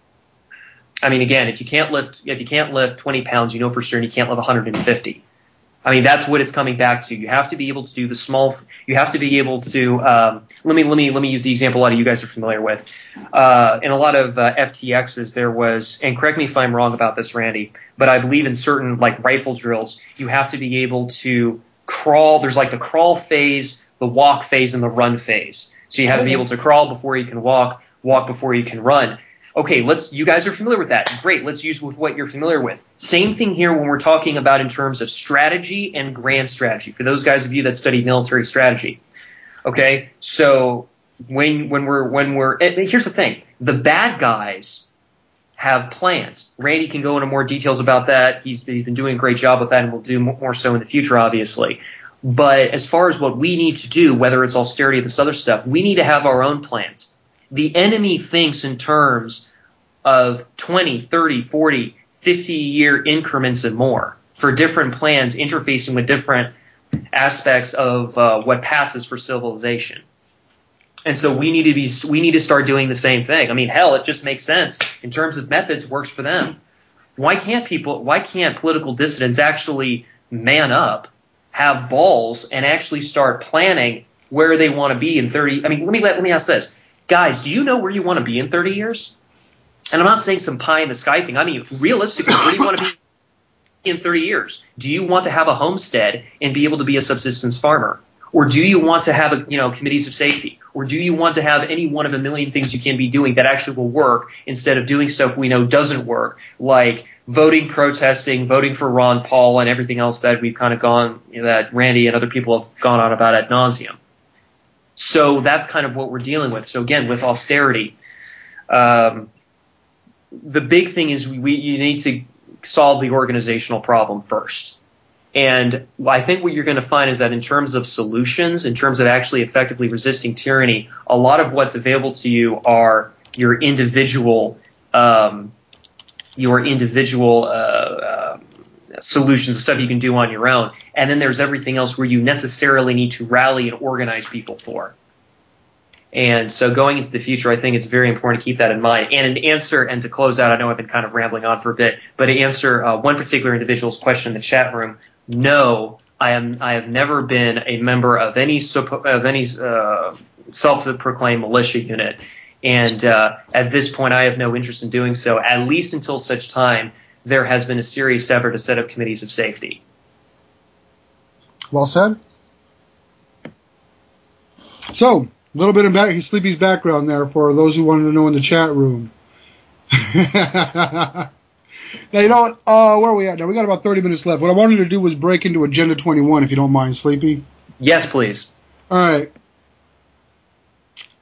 S4: I mean, again, if you can't lift, if you can't lift twenty pounds, you know for sure you can't lift one hundred fifty. I mean, that's what it's coming back to. You have to be able to do the small. You have to be able to. Um, let me let me let me use the example a lot of you guys are familiar with. Uh, in a lot of uh, F T Xs, there was, and correct me if I'm wrong about this, Randy, but I believe in certain like rifle drills, you have to be able to crawl. There's like the crawl phase, the walk phase, and the run phase. So you have to be able to crawl before you can walk, walk before you can run. Okay, let's. You guys are familiar with that. Great. Let's use with what you're familiar with. Same thing here when we're talking about in terms of strategy and grand strategy. For those guys of you that study military strategy, okay. So when when we're when we're here's the thing: the bad guys have plans. Randy can go into more details about that. He's he's been doing a great job with that, and will do more so in the future, obviously. But as far as what we need to do, whether it's austerity or this other stuff, we need to have our own plans. The enemy thinks in terms of twenty, thirty, forty, fifty-year increments and more for different plans interfacing with different aspects of uh, what passes for civilization. And so we need to be we need to start doing the same thing. I mean, hell, it just makes sense in terms of methods. Works for them. Why can't people? Why can't political dissidents actually man up, have balls, and actually start planning where they want to be in thirty? I mean, let me let, let me ask this. Guys, do you know where you want to be in thirty years? And I'm not saying some pie in the sky thing. I mean, realistically, where do you want to be in thirty years? Do you want to have a homestead and be able to be a subsistence farmer? Or do you want to have, a, you know, committees of safety? Or do you want to have any one of a million things you can be doing that actually will work instead of doing stuff we know doesn't work, like voting, protesting, voting for Ron Paul, and everything else that we've kind of gone, you know, that Randy and other people have gone on about ad nauseum. So that's kind of what we're dealing with. So again, with austerity, um, the big thing is we, you need to solve the organizational problem first. And I think what you're going to find is that in terms of solutions, in terms of actually effectively resisting tyranny, a lot of what's available to you are your individual, um, your individual uh, uh, solutions, the stuff you can do on your own. And then there's everything else where you necessarily need to rally and organize people for. And so going into the future, I think it's very important to keep that in mind. And an answer, and to close out, I know I've been kind of rambling on for a bit, but to answer uh, one particular individual's question in the chat room, no, I am I have never been a member of any of any uh, self-proclaimed militia unit, and uh, at this point, I have no interest in doing so. At least until such time there has been a serious effort to set up committees of safety.
S3: Well said. So, a little bit of back, Sleepy's background there for those who wanted to know in the chat room. Now, you know what? Uh, where are we at now? We got about thirty minutes left. What I wanted to do was break into Agenda twenty-one, if you don't mind, Sleepy.
S4: Yes, please.
S3: All right.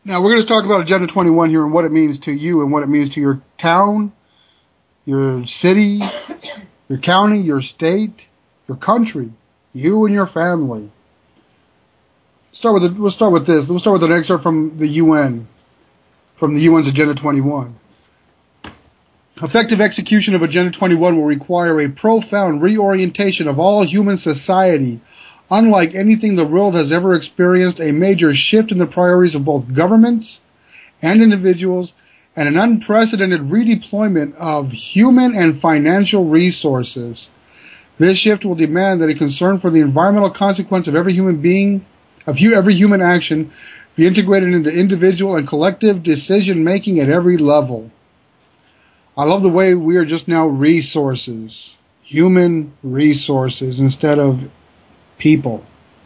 S3: Now, we're going to talk about Agenda twenty-one here and what it means to you and what it means to your town, your city, your county, your state, your country, you and your family. Start with the, we'll start with this. We'll start with an excerpt from the U N, from the U N's Agenda twenty-one. Effective execution of Agenda twenty-one will require a profound reorientation of all human society. Unlike anything the world has ever experienced, a major shift in the priorities of both governments and individuals, and an unprecedented redeployment of human and financial resources. This shift will demand that a concern for the environmental consequence of every human being, of every human action, be integrated into individual and collective decision-making at every level. I love the way we are just now resources, human resources instead of people.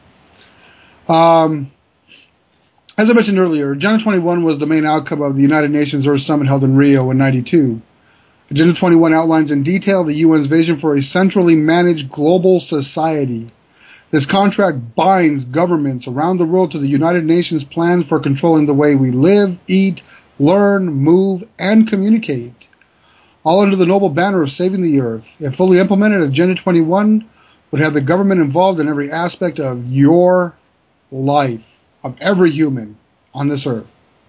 S3: Um, as I mentioned earlier, Agenda twenty-one was the main outcome of the United Nations Earth Summit held in Rio in ninety-two. Agenda twenty-one outlines in detail the U N's vision for a centrally managed global society. This contract binds governments around the world to the United Nations plans for controlling the way we live, eat, learn, move, and communicate, all under the noble banner of saving the earth. If fully implemented, Agenda twenty-one would have the government involved in every aspect of your life, of every human on this earth.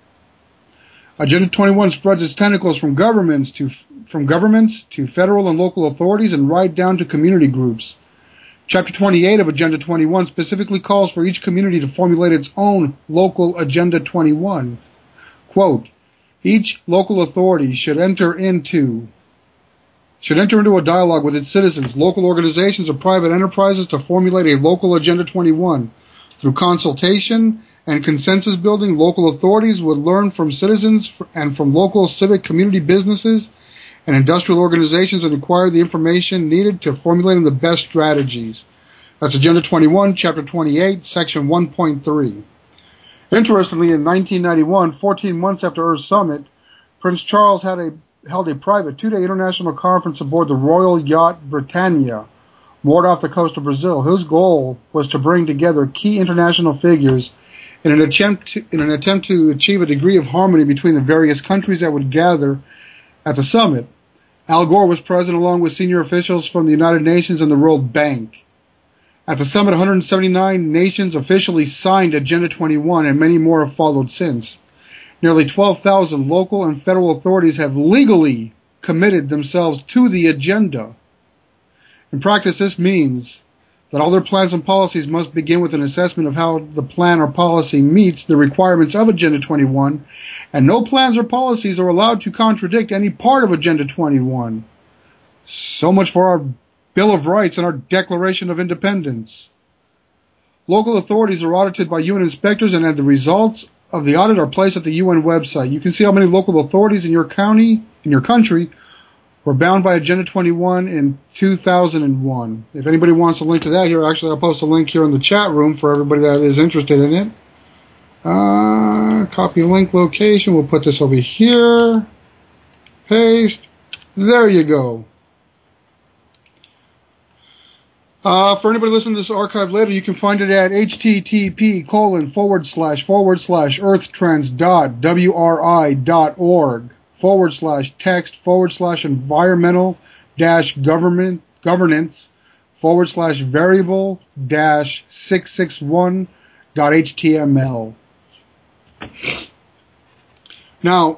S3: Agenda twenty-one spreads its tentacles from governments to from governments to federal and local authorities and right down to community groups. Chapter twenty-eight of Agenda twenty-one specifically calls for each community to formulate its own local Agenda twenty-one. Quote, each local authority should enter into should enter into a dialogue with its citizens, local organizations, or private enterprises to formulate a local Agenda twenty-one. Through consultation and consensus building, local authorities would learn from citizens and from local civic community businesses and industrial organizations and acquire the information needed to formulating the best strategies. That's Agenda twenty-one, Chapter twenty-eight, Section one point three. Interestingly, in nineteen ninety-one, fourteen months after Earth Summit, Prince Charles had a, held a private two-day international conference aboard the Royal Yacht Britannia, moored off the coast of Brazil, whose goal was to bring together key international figures in an attempt to, in an attempt to achieve a degree of harmony between the various countries that would gather at the summit. Al Gore was present along with senior officials from the United Nations and the World Bank. At the summit, one hundred seventy-nine nations officially signed Agenda twenty-one, and many more have followed since. Nearly twelve thousand local and federal authorities have legally committed themselves to the agenda. In practice, this means that all their plans and policies must begin with an assessment of how the plan or policy meets the requirements of Agenda twenty-one, and no plans or policies are allowed to contradict any part of Agenda twenty-one. So much for our Bill of Rights and our Declaration of Independence. Local authorities are audited by U N inspectors, and the results of the audit are placed at the U N website. You can see how many local authorities in your county, in your country, were bound by Agenda twenty-one in two thousand one. If anybody wants a link to that here, actually I'll post a link here in the chat room for everybody that is interested in it. Uh, copy link location. We'll put this over here. Paste. There you go. Uh, for anybody listening to this archive later, you can find it at http colon forward slash forward slash earthtrends dot wri dot org forward slash text forward slash environmental dash government governance forward slash variable dash six six one dot html. Now,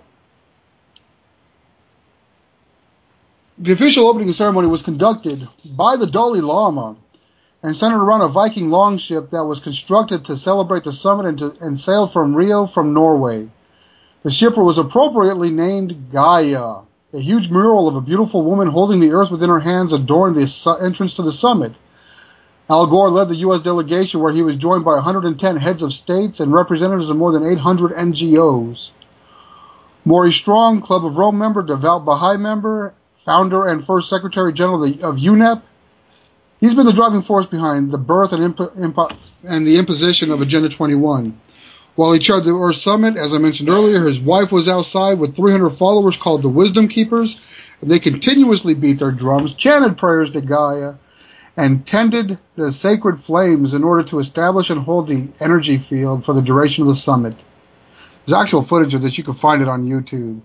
S3: the official opening ceremony was conducted by the Dalai Lama and centered around a Viking longship that was constructed to celebrate the summit and, to, and sailed from Rio from Norway. The ship was appropriately named Gaia. A huge mural of a beautiful woman holding the earth within her hands adorned the su- entrance to the summit. Al Gore led the U S delegation, where he was joined by one hundred ten heads of states and representatives of more than eight hundred N G Os. Maurice Strong, Club of Rome member, devout Baha'i member, founder and first Secretary General of U N E P, he's been the driving force behind the birth and, impo- impo- and the imposition of Agenda twenty-one. While he chaired the Earth Summit, as I mentioned earlier, his wife was outside with three hundred followers called the Wisdom Keepers, and they continuously beat their drums, chanted prayers to Gaia, and tended the sacred flames in order to establish and hold the energy field for the duration of the summit. There's actual footage of this. You can find it on YouTube.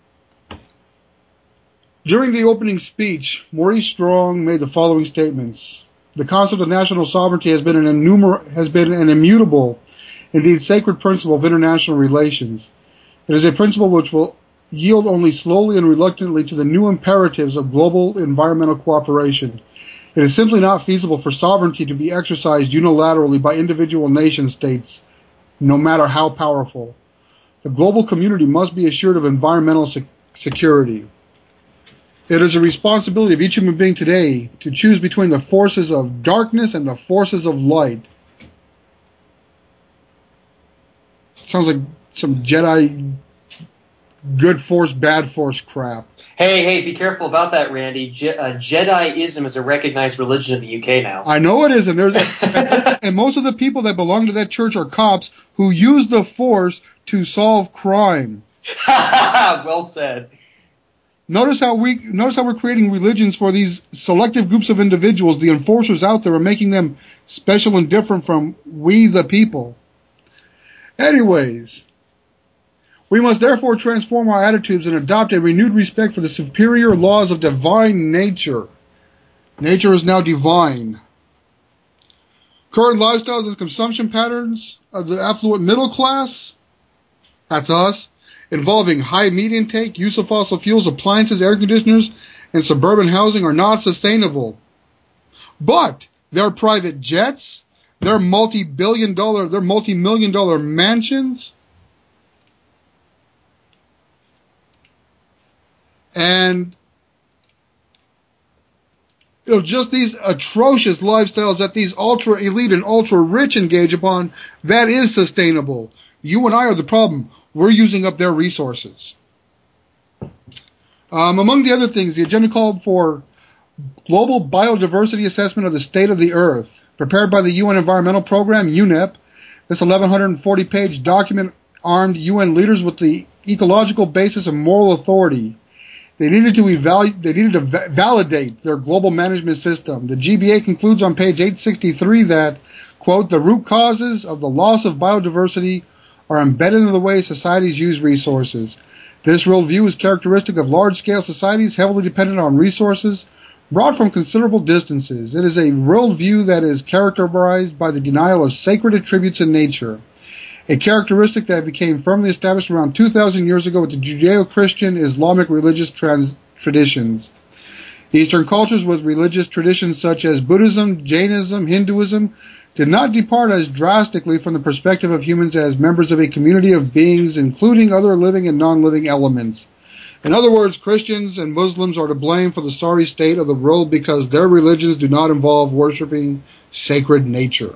S3: During the opening speech, Maurice Strong made the following statements. The concept of national sovereignty has been an, innumer- has been an immutable, indeed sacred principle of international relations. It is a principle which will yield only slowly and reluctantly to the new imperatives of global environmental cooperation. It is simply not feasible for sovereignty to be exercised unilaterally by individual nation-states, no matter how powerful. The global community must be assured of environmental sec- security. It is a responsibility of each human being today to choose between the forces of darkness and the forces of light. Sounds like some Jedi good force, bad force crap.
S4: Hey, hey, be careful about that, Randy. Je- uh, Jediism is a recognized religion in the U K now.
S3: I know it is, and there's a, and most of the people that belong to that church are cops who use the force to solve crime.
S4: Well said.
S3: Notice how we notice how we're creating religions for these selective groups of individuals. The enforcers out there are making them special and different from we the people. Anyways, we must therefore transform our attitudes and adopt a renewed respect for the superior laws of divine nature. Nature is now divine. Current lifestyles and consumption patterns of the affluent middle class, that's us, involving high meat intake, use of fossil fuels, appliances, air conditioners, and suburban housing are not sustainable. But their private jets, their multi-billion dollar, their multi-million dollar mansions, and you know, just these atrocious lifestyles that these ultra-elite and ultra-rich engage upon, that is sustainable. You and I are the problem. We're using up their resources. Um, among the other things, the agenda called for global biodiversity assessment of the state of the Earth, prepared by the U N Environmental Program, U N E P. This eleven forty page document armed U N leaders with the ecological basis of moral authority. They needed to evaluate, they needed to va- validate their global management system. The G B A concludes on page eight sixty-three that, quote, the root causes of the loss of biodiversity are embedded in the way societies use resources. This worldview is characteristic of large-scale societies heavily dependent on resources brought from considerable distances. It is a worldview that is characterized by the denial of sacred attributes in nature, a characteristic that became firmly established around two thousand years ago with the Judeo-Christian Islamic religious trans- traditions. Eastern cultures with religious traditions such as Buddhism, Jainism, Hinduism did not depart as drastically from the perspective of humans as members of a community of beings, including other living and non-living elements. In other words, Christians and Muslims are to blame for the sorry state of the world because their religions do not involve worshiping sacred nature.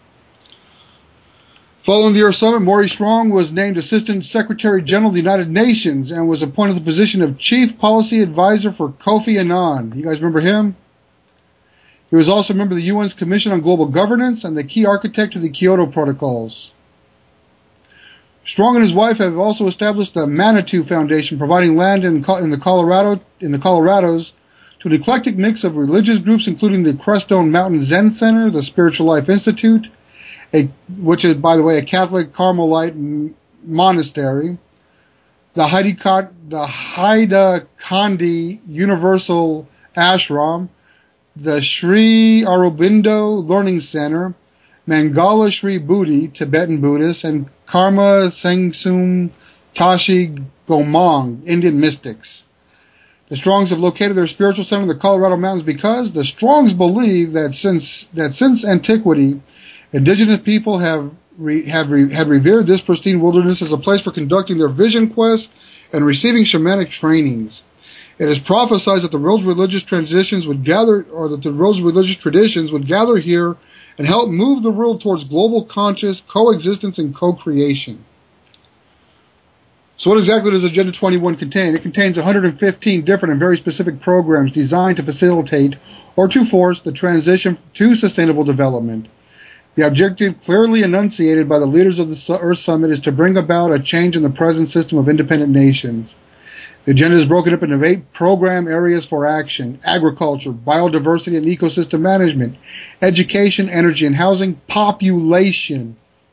S3: Following the Earth Summit, Maurice Strong was named Assistant Secretary General of the United Nations and was appointed to the position of Chief Policy Advisor for Kofi Annan. You guys remember him? He was also a member of the U N's Commission on Global Governance and the key architect of the Kyoto Protocols. Strong and his wife have also established the Manitou Foundation, providing land in, in the Colorado in the Colorados to an eclectic mix of religious groups, including the Crestone Mountain Zen Center, the Spiritual Life Institute, a, which is, by the way, a Catholic Carmelite m- monastery, the Haida, the Haida Kandi Universal Ashram, the Sri Aurobindo Learning Center, Mangala Sri Buddhi, Tibetan Buddhist, and Karma Sangsum Tashi Gomang, Indian mystics. The Strongs have located their spiritual center in the Colorado Mountains because the Strongs believe that since that since antiquity, indigenous people have re, have re, had revered this pristine wilderness as a place for conducting their vision quests and receiving shamanic trainings. It is prophesied that the world's religious transitions would gather, or that the world's religious traditions would gather here and help move the world towards global conscious coexistence and co-creation. So what exactly does Agenda twenty-one contain? It contains one hundred fifteen different and very specific programs designed to facilitate or to force the transition to sustainable development. The objective clearly enunciated by the leaders of the Earth Summit is to bring about a change in the present system of independent nations. The agenda is broken up into eight program areas for action: agriculture, biodiversity and ecosystem management, education, energy and housing, population.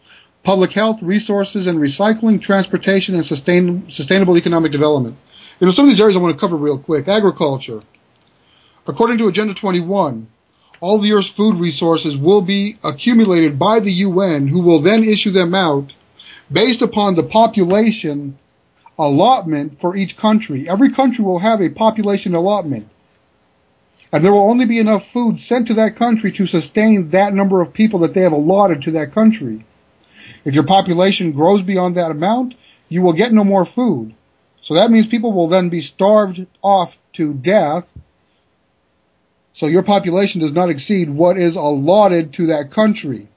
S3: public health, resources and recycling, transportation, and sustain, sustainable economic development. You know, some of these areas I want to cover real quick. Agriculture. According to Agenda twenty-one, all the Earth's food resources will be accumulated by the U N, who will then issue them out based upon the population allotment for each country. Every country will have a population allotment. And there will only be enough food sent to that country to sustain that number of people that they have allotted to that country. If your population grows beyond that amount, you will get no more food. So that means people will then be starved off to death. So your population does not exceed what is allotted to that country.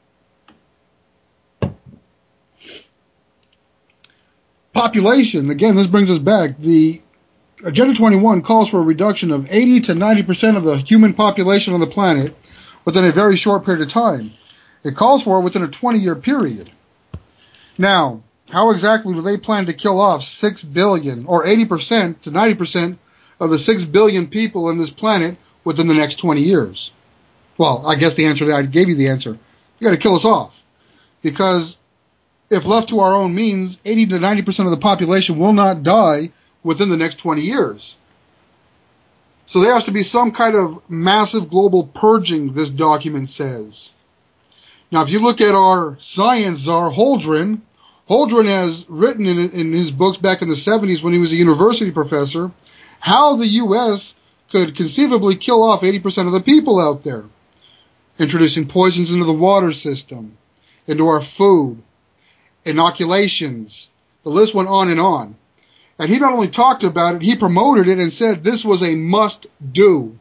S3: Population, again, this brings us back. The Agenda twenty-one calls for a reduction of eighty to ninety percent of the human population on the planet within a very short period of time. It calls for it within a twenty-year period. Now, how exactly do they plan to kill off six billion, or eighty percent to ninety percent of the six billion people on this planet within the next twenty years? Well, I guess the answer that I gave you the answer. You got to kill us off. Because if left to our own means, eighty to ninety percent of the population will not die within the next twenty years. So there has to be some kind of massive global purging, this document says. Now, if you look at our science czar, Holdren, Holdren has written in, in his books back in the seventies when he was a university professor, how the U S could conceivably kill off eighty percent of the people out there, introducing poisons into the water system, into our food, inoculations. The list went on and on. And he not only talked about it, he promoted it and said this was a must-do.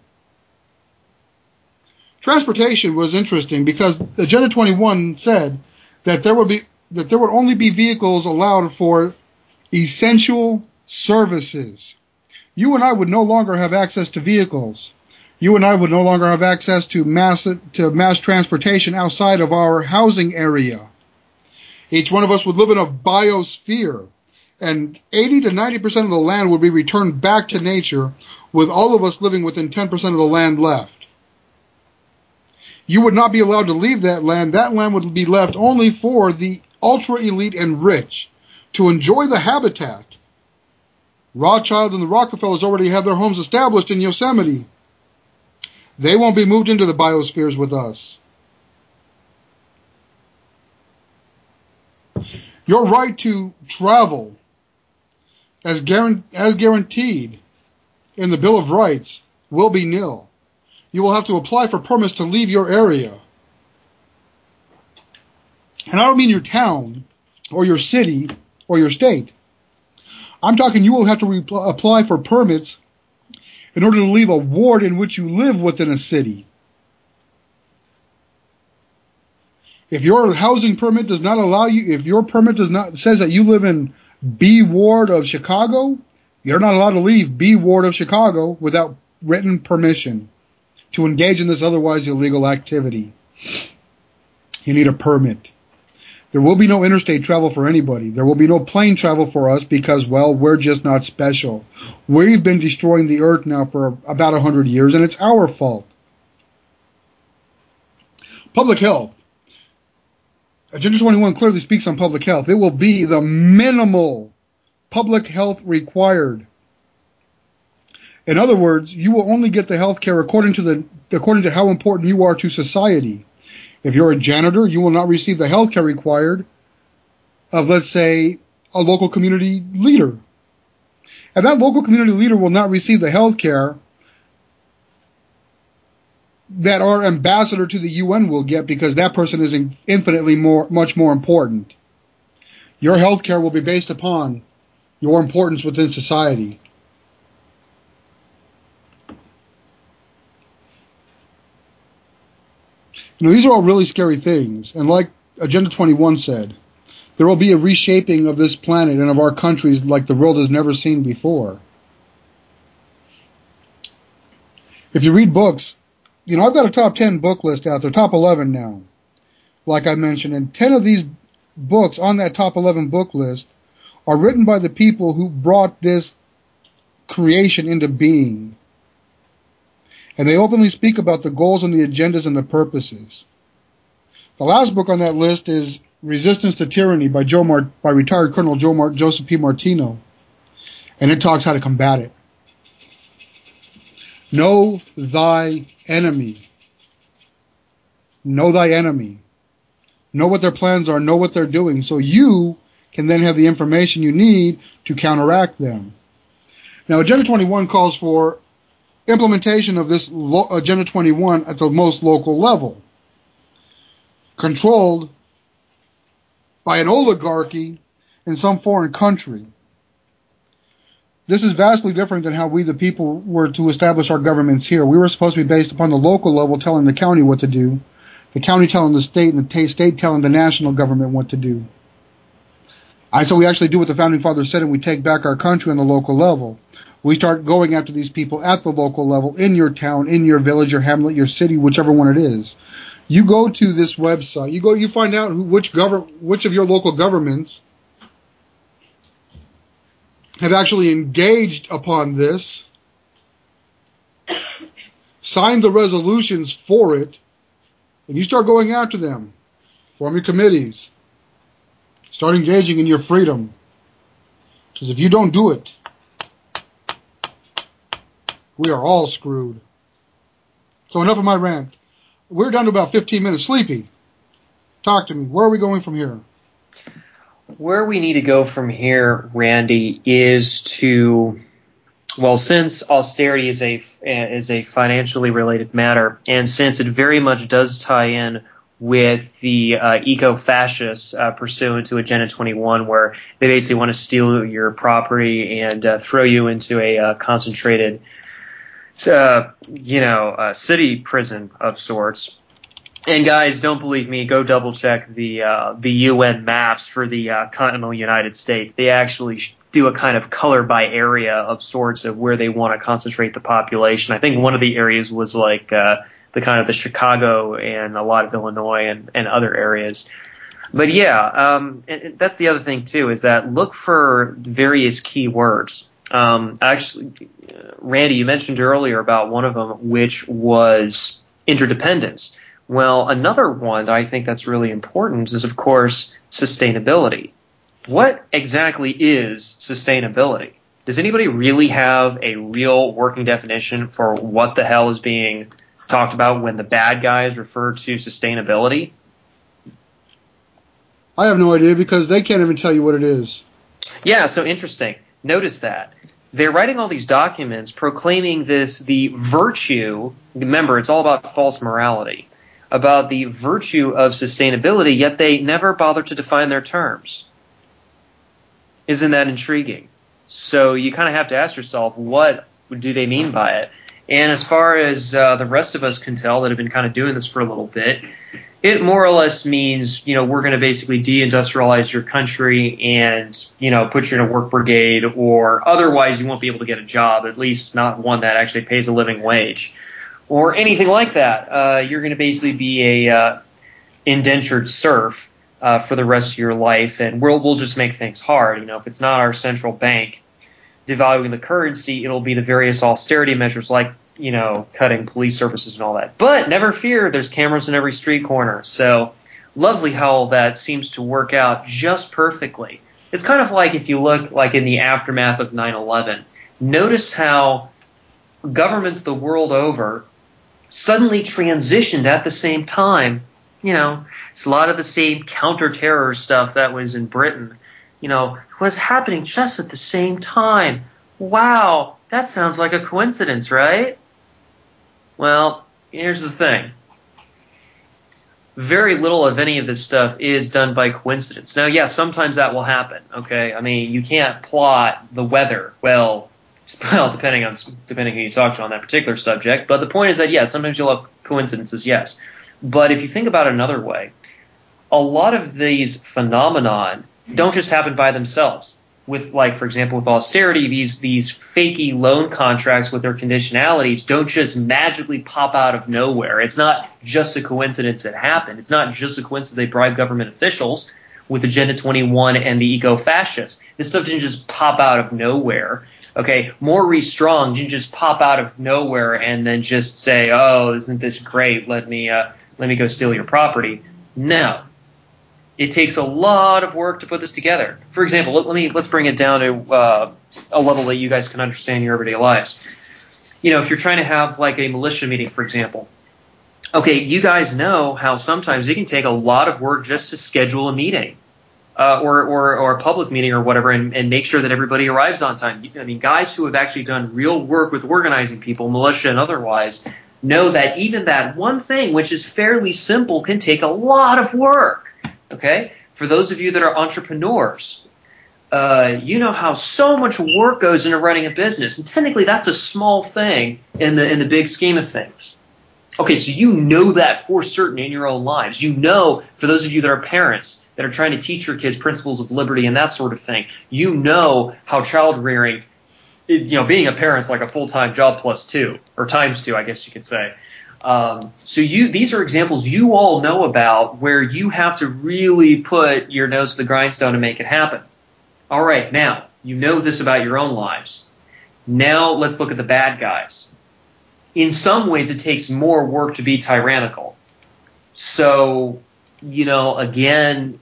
S3: Transportation was interesting because Agenda twenty-one said that there would be that there would only be vehicles allowed for essential services. You and I would no longer have access to vehicles. You and I would no longer have access to mass to mass transportation outside of our housing area. Each one of us would live in a biosphere, and eighty to ninety percent of the land would be returned back to nature, with all of us living within ten percent of the land left. You would not be allowed to leave that land. That land would be left only for the ultra-elite and rich to enjoy the habitat. Rothschild and the Rockefellers already have their homes established in Yosemite. They won't be moved into the biospheres with us. Your right to travel, as, guaran- as guaranteed in the Bill of Rights, will be nil. You will have to apply for permits to leave your area. And I don't mean your town, or your city, or your state. I'm talking you will have to re- apply for permits in order to leave a ward in which you live within a city. If your housing permit does not allow you, if your permit does not says that you live in B ward of Chicago, you're not allowed to leave B ward of Chicago without written permission to engage in this otherwise illegal activity. You need a permit. There will be no interstate travel for anybody. There will be no plane travel for us because, well, we're just not special. We've been destroying the earth now for about one hundred years, and it's our fault. Public health. Agenda twenty-one clearly speaks on public health. It will be the minimal public health required. In other words, you will only get the health care according to the according to how important you are to society. If you're a janitor, you will not receive the health care required of, let's say, a local community leader. And that local community leader will not receive the health care that our ambassador to the U N will get because that person is infinitely more, much more important. Your health care will be based upon your importance within society. You know, these are all really scary things. And like Agenda twenty-one said, there will be a reshaping of this planet and of our countries like the world has never seen before. If you read books, you know, I've got a top ten book list out there, top eleven now, like I mentioned, and ten of these books on that top eleven book list are written by the people who brought this creation into being. And they openly speak about the goals and the agendas and the purposes. The last book on that list is Resistance to Tyranny by Joe Mar- by retired Colonel Joe Mar- Joseph P. Martino, and it talks how to combat it. Know thy enemy. Know thy enemy. Know what their plans are. Know what they're doing, so you can then have the information you need to counteract them. Now, Agenda twenty-one calls for implementation of this lo- Agenda twenty-one at the most local level, controlled by an oligarchy in some foreign country. This is vastly different than how we, the people, were to establish our governments here. We were supposed to be based upon the local level telling the county what to do, the county telling the state, and the state telling the national government what to do. I so we actually do what the Founding Fathers said, and we take back our country on the local level. We start going after these people at the local level, in your town, in your village, your hamlet, your city, whichever one it is. You go to this website. You go. You find out who, which govern, which of your local governments have actually engaged upon this, signed the resolutions for it, and you start going after them. Form your committees. Start engaging in your freedom. Because if you don't do it, we are all screwed. So enough of my rant. We're down to about fifteen minutes. Sleepy, talk to me. Where are we going from here?
S4: Where we need to go from here, Randy, is to, well, since austerity is a is a financially related matter, and since it very much does tie in with the uh, eco-fascists uh, pursuant to Agenda twenty-one, where they basically want to steal your property and uh, throw you into a uh, concentrated, uh, you know, uh, city prison of sorts. And guys, don't believe me, go double check the uh, the U N maps for the uh, continental United States. They actually do a kind of color by area of sorts of where they want to concentrate the population. I think one of the areas was like uh, the kind of the Chicago and a lot of Illinois and, and other areas. But yeah, um, and that's the other thing too, is that look for various keywords. Um, actually, Randy, you mentioned earlier about one of them, which was interdependence. Well, another one that I think that's really important is, of course, sustainability. What exactly is sustainability? Does anybody really have a real working definition for what the hell is being talked about when the bad guys refer to sustainability?
S3: I have no idea because they can't even tell you what it is.
S4: Yeah, so interesting. Notice that. They're writing all these documents proclaiming this, the virtue, remember, it's all about false morality, about the virtue of sustainability, yet they never bother to define their terms. Isn't that intriguing? So you kind of have to ask yourself, what do they mean by it? And as far as uh, the rest of us can tell that have been kind of doing this for a little bit, it more or less means, you know, we're going to basically deindustrialize your country and, you know, put you in a work brigade, or otherwise you won't be able to get a job, at least not one that actually pays a living wage, or anything like that. Uh, you're going to basically be a uh, indentured serf uh, for the rest of your life, and we'll, we'll just make things hard. You know, if it's not our central bank devaluing the currency, it'll be the various austerity measures like, you know, cutting police services and all that. But never fear, there's cameras in every street corner. So lovely how all that seems to work out just perfectly. It's kind of like if you look like in the aftermath of nine eleven, notice how governments the world over suddenly transitioned at the same time. You know, it's a lot of the same counter-terror stuff that was in Britain, you know, was happening just at the same time. Wow, that sounds like a coincidence, right? Well, here's the thing. Very little of any of this stuff is done by coincidence. Now, yeah, sometimes that will happen, okay? I mean, you can't plot the weather. Well, well, depending on depending who you talk to on that particular subject. But the point is that, yeah, sometimes you'll have coincidences, yes. But if you think about it another way, a lot of these phenomenon don't just happen by themselves. With, like, for example, with austerity, these these fakey loan contracts with their conditionalities don't just magically pop out of nowhere. It's not just a coincidence it happened. It's not just a coincidence they bribed government officials with Agenda twenty-one and the eco-fascists. This stuff didn't just pop out of nowhere. Okay, Maurice Strong didn't just pop out of nowhere and then just say, "Oh, isn't this great? Let me uh, let me go steal your property." No. It takes a lot of work to put this together. For example, let, let me let's bring it down to uh, a level that you guys can understand your everyday lives. You know, if you're trying to have like a militia meeting, for example, okay, you guys know how sometimes it can take a lot of work just to schedule a meeting. Uh, or, or, or a public meeting or whatever, and, and make sure that everybody arrives on time. I mean, guys who have actually done real work with organizing people, militia and otherwise, know that even that one thing, which is fairly simple, can take a lot of work. Okay? For those of you that are entrepreneurs, uh, you know how so much work goes into running a business, and technically that's a small thing in the in the big scheme of things. Okay, so you know that for certain in your own lives. You know, for those of you that are parents, that are trying to teach your kids principles of liberty and that sort of thing, you know how child rearing, you know, being a parent is like a full-time job plus two, or times two, I guess you could say. Um, so you, these are examples you all know about where you have to really put your nose to the grindstone to make it happen. All right, now, you know this about your own lives. Now let's look at the bad guys. In some ways, it takes more work to be tyrannical. So, you know, again,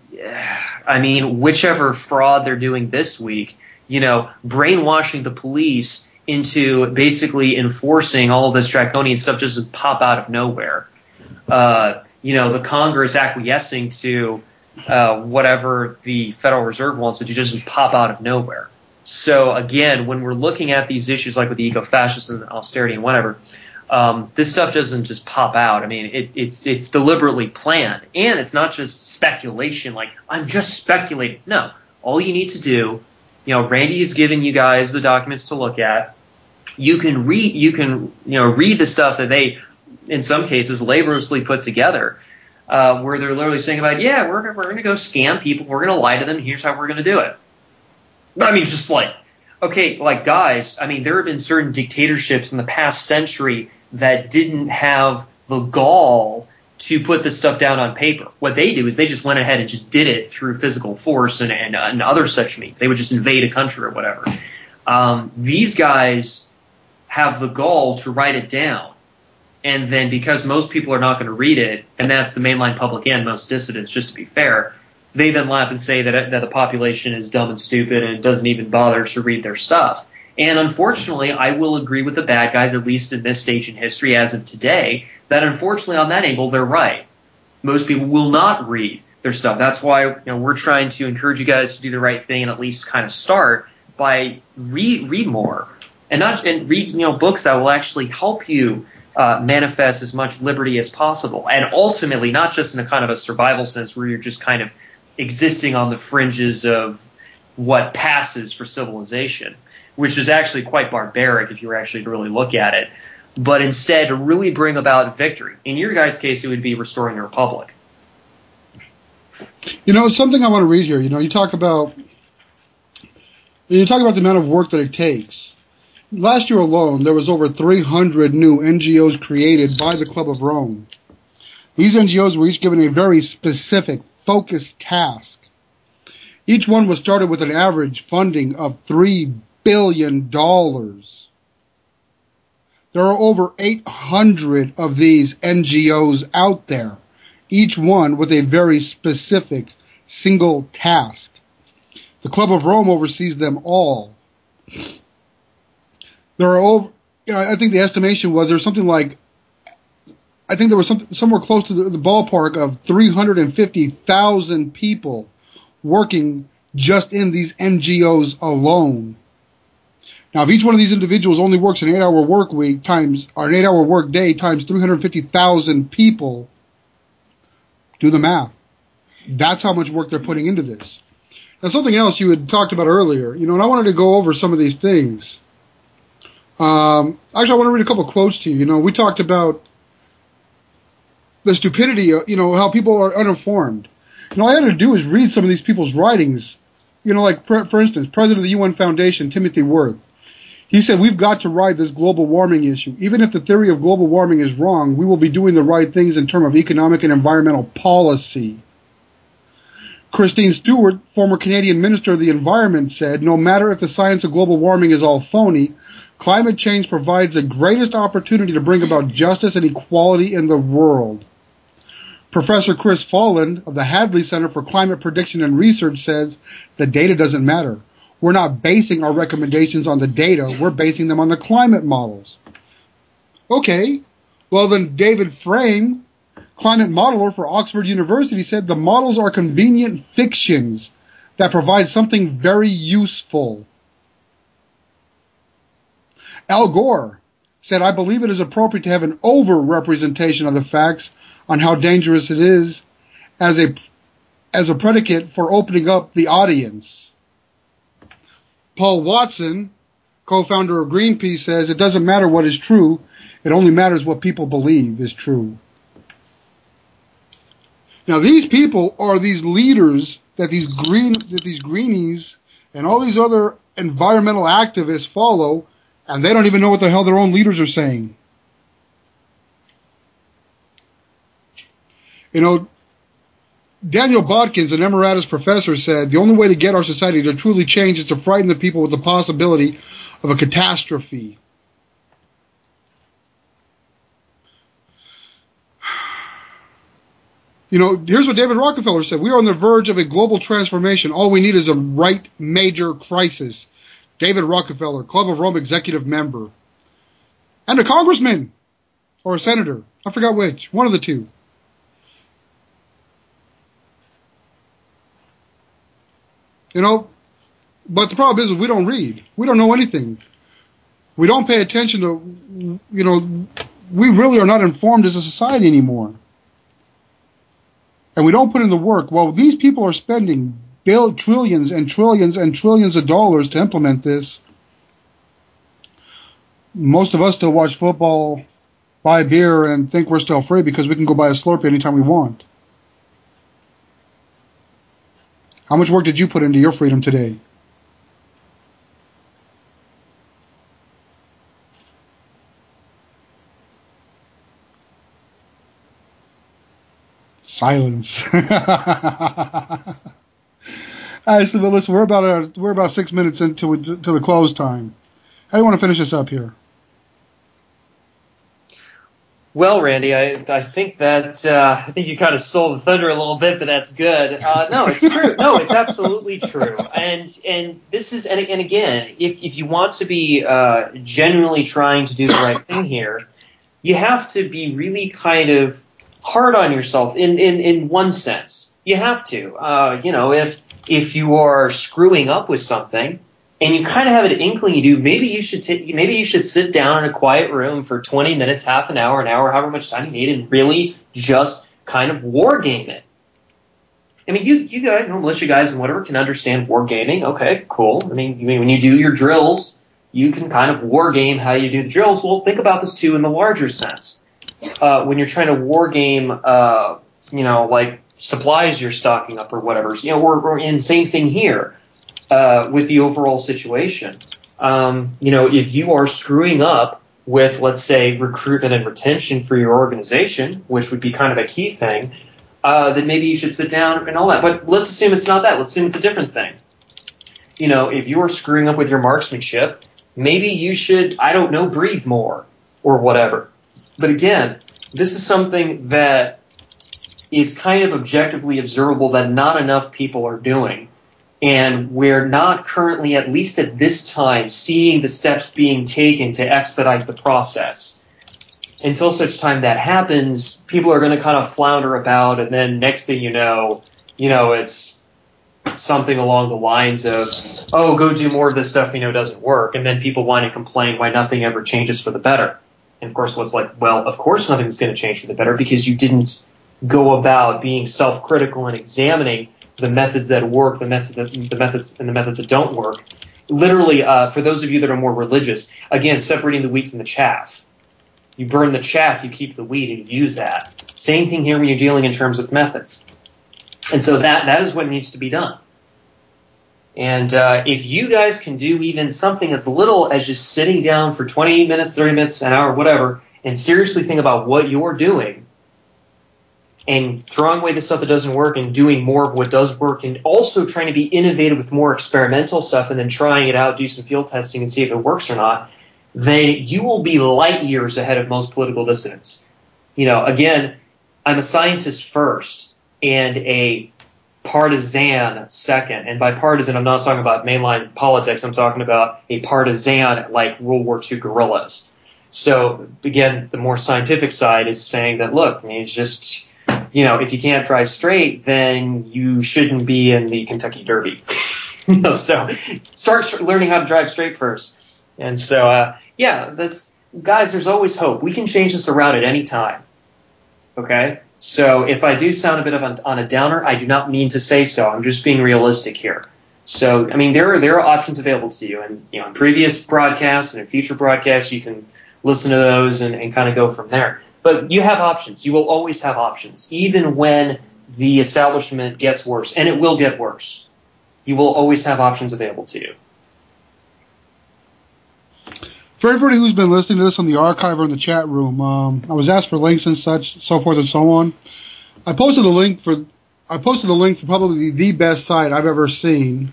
S4: I mean, whichever fraud they're doing this week, you know, brainwashing the police into basically enforcing all of this draconian stuff just doesn't pop out of nowhere. Uh, you know, the Congress acquiescing to uh, whatever the Federal Reserve wants to do doesn't pop out of nowhere. So, again, when we're looking at these issues like with the eco-fascism and austerity and whatever, Um, this stuff doesn't just pop out. I mean, it, it's it's deliberately planned. And it's not just speculation, like, I'm just speculating. No. All you need to do, you know, Randy has given you guys the documents to look at. You can read, you can, you know, read the stuff that they, in some cases, laboriously put together, uh, where they're literally saying about, yeah, we're, we're going to go scam people. We're going to lie to them. Here's how we're going to do it. I mean, it's just like, okay, like, guys, I mean, there have been certain dictatorships in the past century that didn't have the gall to put this stuff down on paper. What they do is they just went ahead and just did it through physical force and, and, and other such means. They would just invade a country or whatever. Um, these guys have the gall to write it down. And then because most people are not going to read it, and that's the mainline public and most dissidents, just to be fair, they then laugh and say that, that the population is dumb and stupid and doesn't even bother to read their stuff. And unfortunately, I will agree with the bad guys, at least in this stage in history as of today, that unfortunately on that angle, they're right. Most people will not read their stuff. That's why, you know, we're trying to encourage you guys to do the right thing and at least kind of start by read read more and not and read, you know, books that will actually help you uh, manifest as much liberty as possible. And ultimately, not just in a kind of a survival sense where you're just kind of existing on the fringes of what passes for civilization, which is actually quite barbaric if you were actually to really look at it, but instead to really bring about victory. In your guys' case, it would be restoring the republic.
S3: You know, something I want to read here. You know, you talk about you talk about the amount of work that it takes. Last year alone, there was over three hundred new N G Os created by the Club of Rome. These N G Os were each given a very specific, focused task. Each one was started with an average funding of three billion dollars. There are over eight hundred of these N G Os out there, each one with a very specific single task. The Club of Rome oversees them all. There are over, you know, I think the estimation was there's something like, I think there was some, somewhere close to the, the ballpark of three hundred fifty thousand people working just in these N G Os alone. Now, if each one of these individuals only works an eight-hour work week times, or an eight-hour work day times three hundred fifty thousand people, do the math. That's how much work they're putting into this. Now, something else you had talked about earlier, you know, and I wanted to go over some of these things. Um, actually, I want to read a couple of quotes to you. You know, we talked about the stupidity, you know, how people are uninformed. And all I had to do is read some of these people's writings. You know, like, for, for instance, President of the U N Foundation, Timothy Wirth. He said, we've got to ride this global warming issue. Even if the theory of global warming is wrong, we will be doing the right things in terms of economic and environmental policy. Christine Stewart, former Canadian Minister of the Environment, said, no matter if the science of global warming is all phony, climate change provides the greatest opportunity to bring about justice and equality in the world. Professor Chris Folland of the Hadley Center for Climate Prediction and Research says the data doesn't matter. We're not basing our recommendations on the data. We're basing them on the climate models. Okay. Well, then David Frame, climate modeler for Oxford University, said the models are convenient fictions that provide something very useful. Al Gore said, I believe it is appropriate to have an over-representation of the facts on how dangerous it is as a, as a predicate for opening up the audience. Paul Watson, co-founder of Greenpeace, says, it doesn't matter what is true, it only matters what people believe is true. Now, these people are these leaders that these green, that these greenies and all these other environmental activists follow, and they don't even know what the hell their own leaders are saying. You know, Daniel Bodkins, an emeritus professor, said, the only way to get our society to truly change is to frighten the people with the possibility of a catastrophe. You know, here's what David Rockefeller said. We are on the verge of a global transformation. All we need is a right major crisis. David Rockefeller, Club of Rome executive member. And a congressman. Or a senator. I forgot which. One of the two. You know, but the problem is we don't read. We don't know anything. We don't pay attention to, you know, we really are not informed as a society anymore. And we don't put in the work. Well, these people are spending bill trillions and trillions and trillions of dollars to implement this. Most of us still watch football, buy beer, and think we're still free because we can go buy a Slurpee anytime we want. How much work did you put into your freedom today? Silence. All right, so listen, we're about a, we're about six minutes into to the close time. How do you want to finish this up here?
S4: Well, Randy, I I think that uh, I think you kind of stole the thunder a little bit, but that's good. Uh, no, it's true. No, it's absolutely true. And and this is and, and again, if if you want to be uh, genuinely trying to do the right thing here, you have to be really kind of hard on yourself in, in, in one sense. You have to. Uh, you know, if if you are screwing up with something and you kind of have an inkling you do, maybe you should t- maybe you should sit down in a quiet room for twenty minutes, half an hour, an hour, however much time you need, and really just kind of war game it. I mean, you you guys, you know, militia guys and whatever can understand war gaming. Okay, cool. I mean, when you do your drills, you can kind of war game how you do the drills. Well, think about this too in the larger sense. Uh, when you're trying to war game, uh, you know, like supplies you're stocking up or whatever, you know, we're, we're in the same thing here uh, with the overall situation. Um, you know, if you are screwing up with, let's say, recruitment and retention for your organization, which would be kind of a key thing, uh, then maybe you should sit down and all that. But let's assume it's not that. Let's assume it's a different thing. You know, if you are screwing up with your marksmanship, maybe you should, I don't know, breathe more or whatever. But again, this is something that is kind of objectively observable that not enough people are doing. And we're not currently, at least at this time, seeing the steps being taken to expedite the process. Until such time that happens, people are going to kind of flounder about, and then next thing you know, you know, it's something along the lines of, oh, go do more of this stuff we know doesn't work, and then people whine and complain why nothing ever changes for the better. And of course, what's like, well, of course nothing's going to change for the better because you didn't go about being self-critical and examining the methods that work, the methods that, the methods and the methods that don't work. Literally, uh, for those of you that are more religious, again, separating the wheat from the chaff. You burn the chaff, you keep the wheat, and you use that. Same thing here when you're dealing in terms of methods. And so that that is what needs to be done. And uh, if you guys can do even something as little as just sitting down for twenty minutes, thirty minutes, an hour, whatever, and seriously think about what you're doing and throwing away the stuff that doesn't work and doing more of what does work and also trying to be innovative with more experimental stuff and then trying it out, do some field testing and see if it works or not, then you will be light years ahead of most political dissidents. You know, again, I'm a scientist first and a partisan second. And by partisan, I'm not talking about mainline politics. I'm talking about a partisan like World War Two guerrillas. So, again, the more scientific side is saying that, look, I mean, it's just, you know, if you can't drive straight, then you shouldn't be in the Kentucky Derby. You know, so start learning how to drive straight first. And so, uh, yeah, that's, guys, there's always hope. We can change this around at any time. Okay? So if I do sound a bit of an, on a downer, I do not mean to say so. I'm just being realistic here. So, I mean, there are, there are options available to you. And, you know, in previous broadcasts and in future broadcasts, you can listen to those and, and kind of go from there. But you have options. You will always have options, even when the establishment gets worse. And it will get worse. You will always have options available to you.
S3: For everybody who's been listening to this on the archive or in the chat room, um, I was asked for links and such, so forth and so on. I posted a link for I posted a link for probably the best site I've ever seen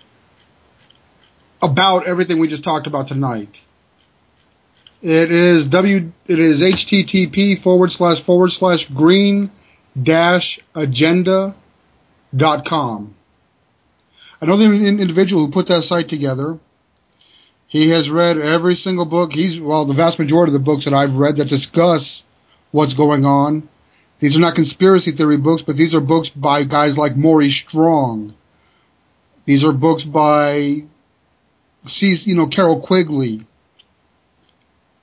S3: about everything we just talked about tonight. It is w it is http forward slash forward slash green dash agenda dot com. I know the individual who put that site together. He has read every single book. He's well, the vast majority of the books that I've read that discuss what's going on. These are not conspiracy theory books, but these are books by guys like Maury Strong. These are books by, you know, Carol Quigley.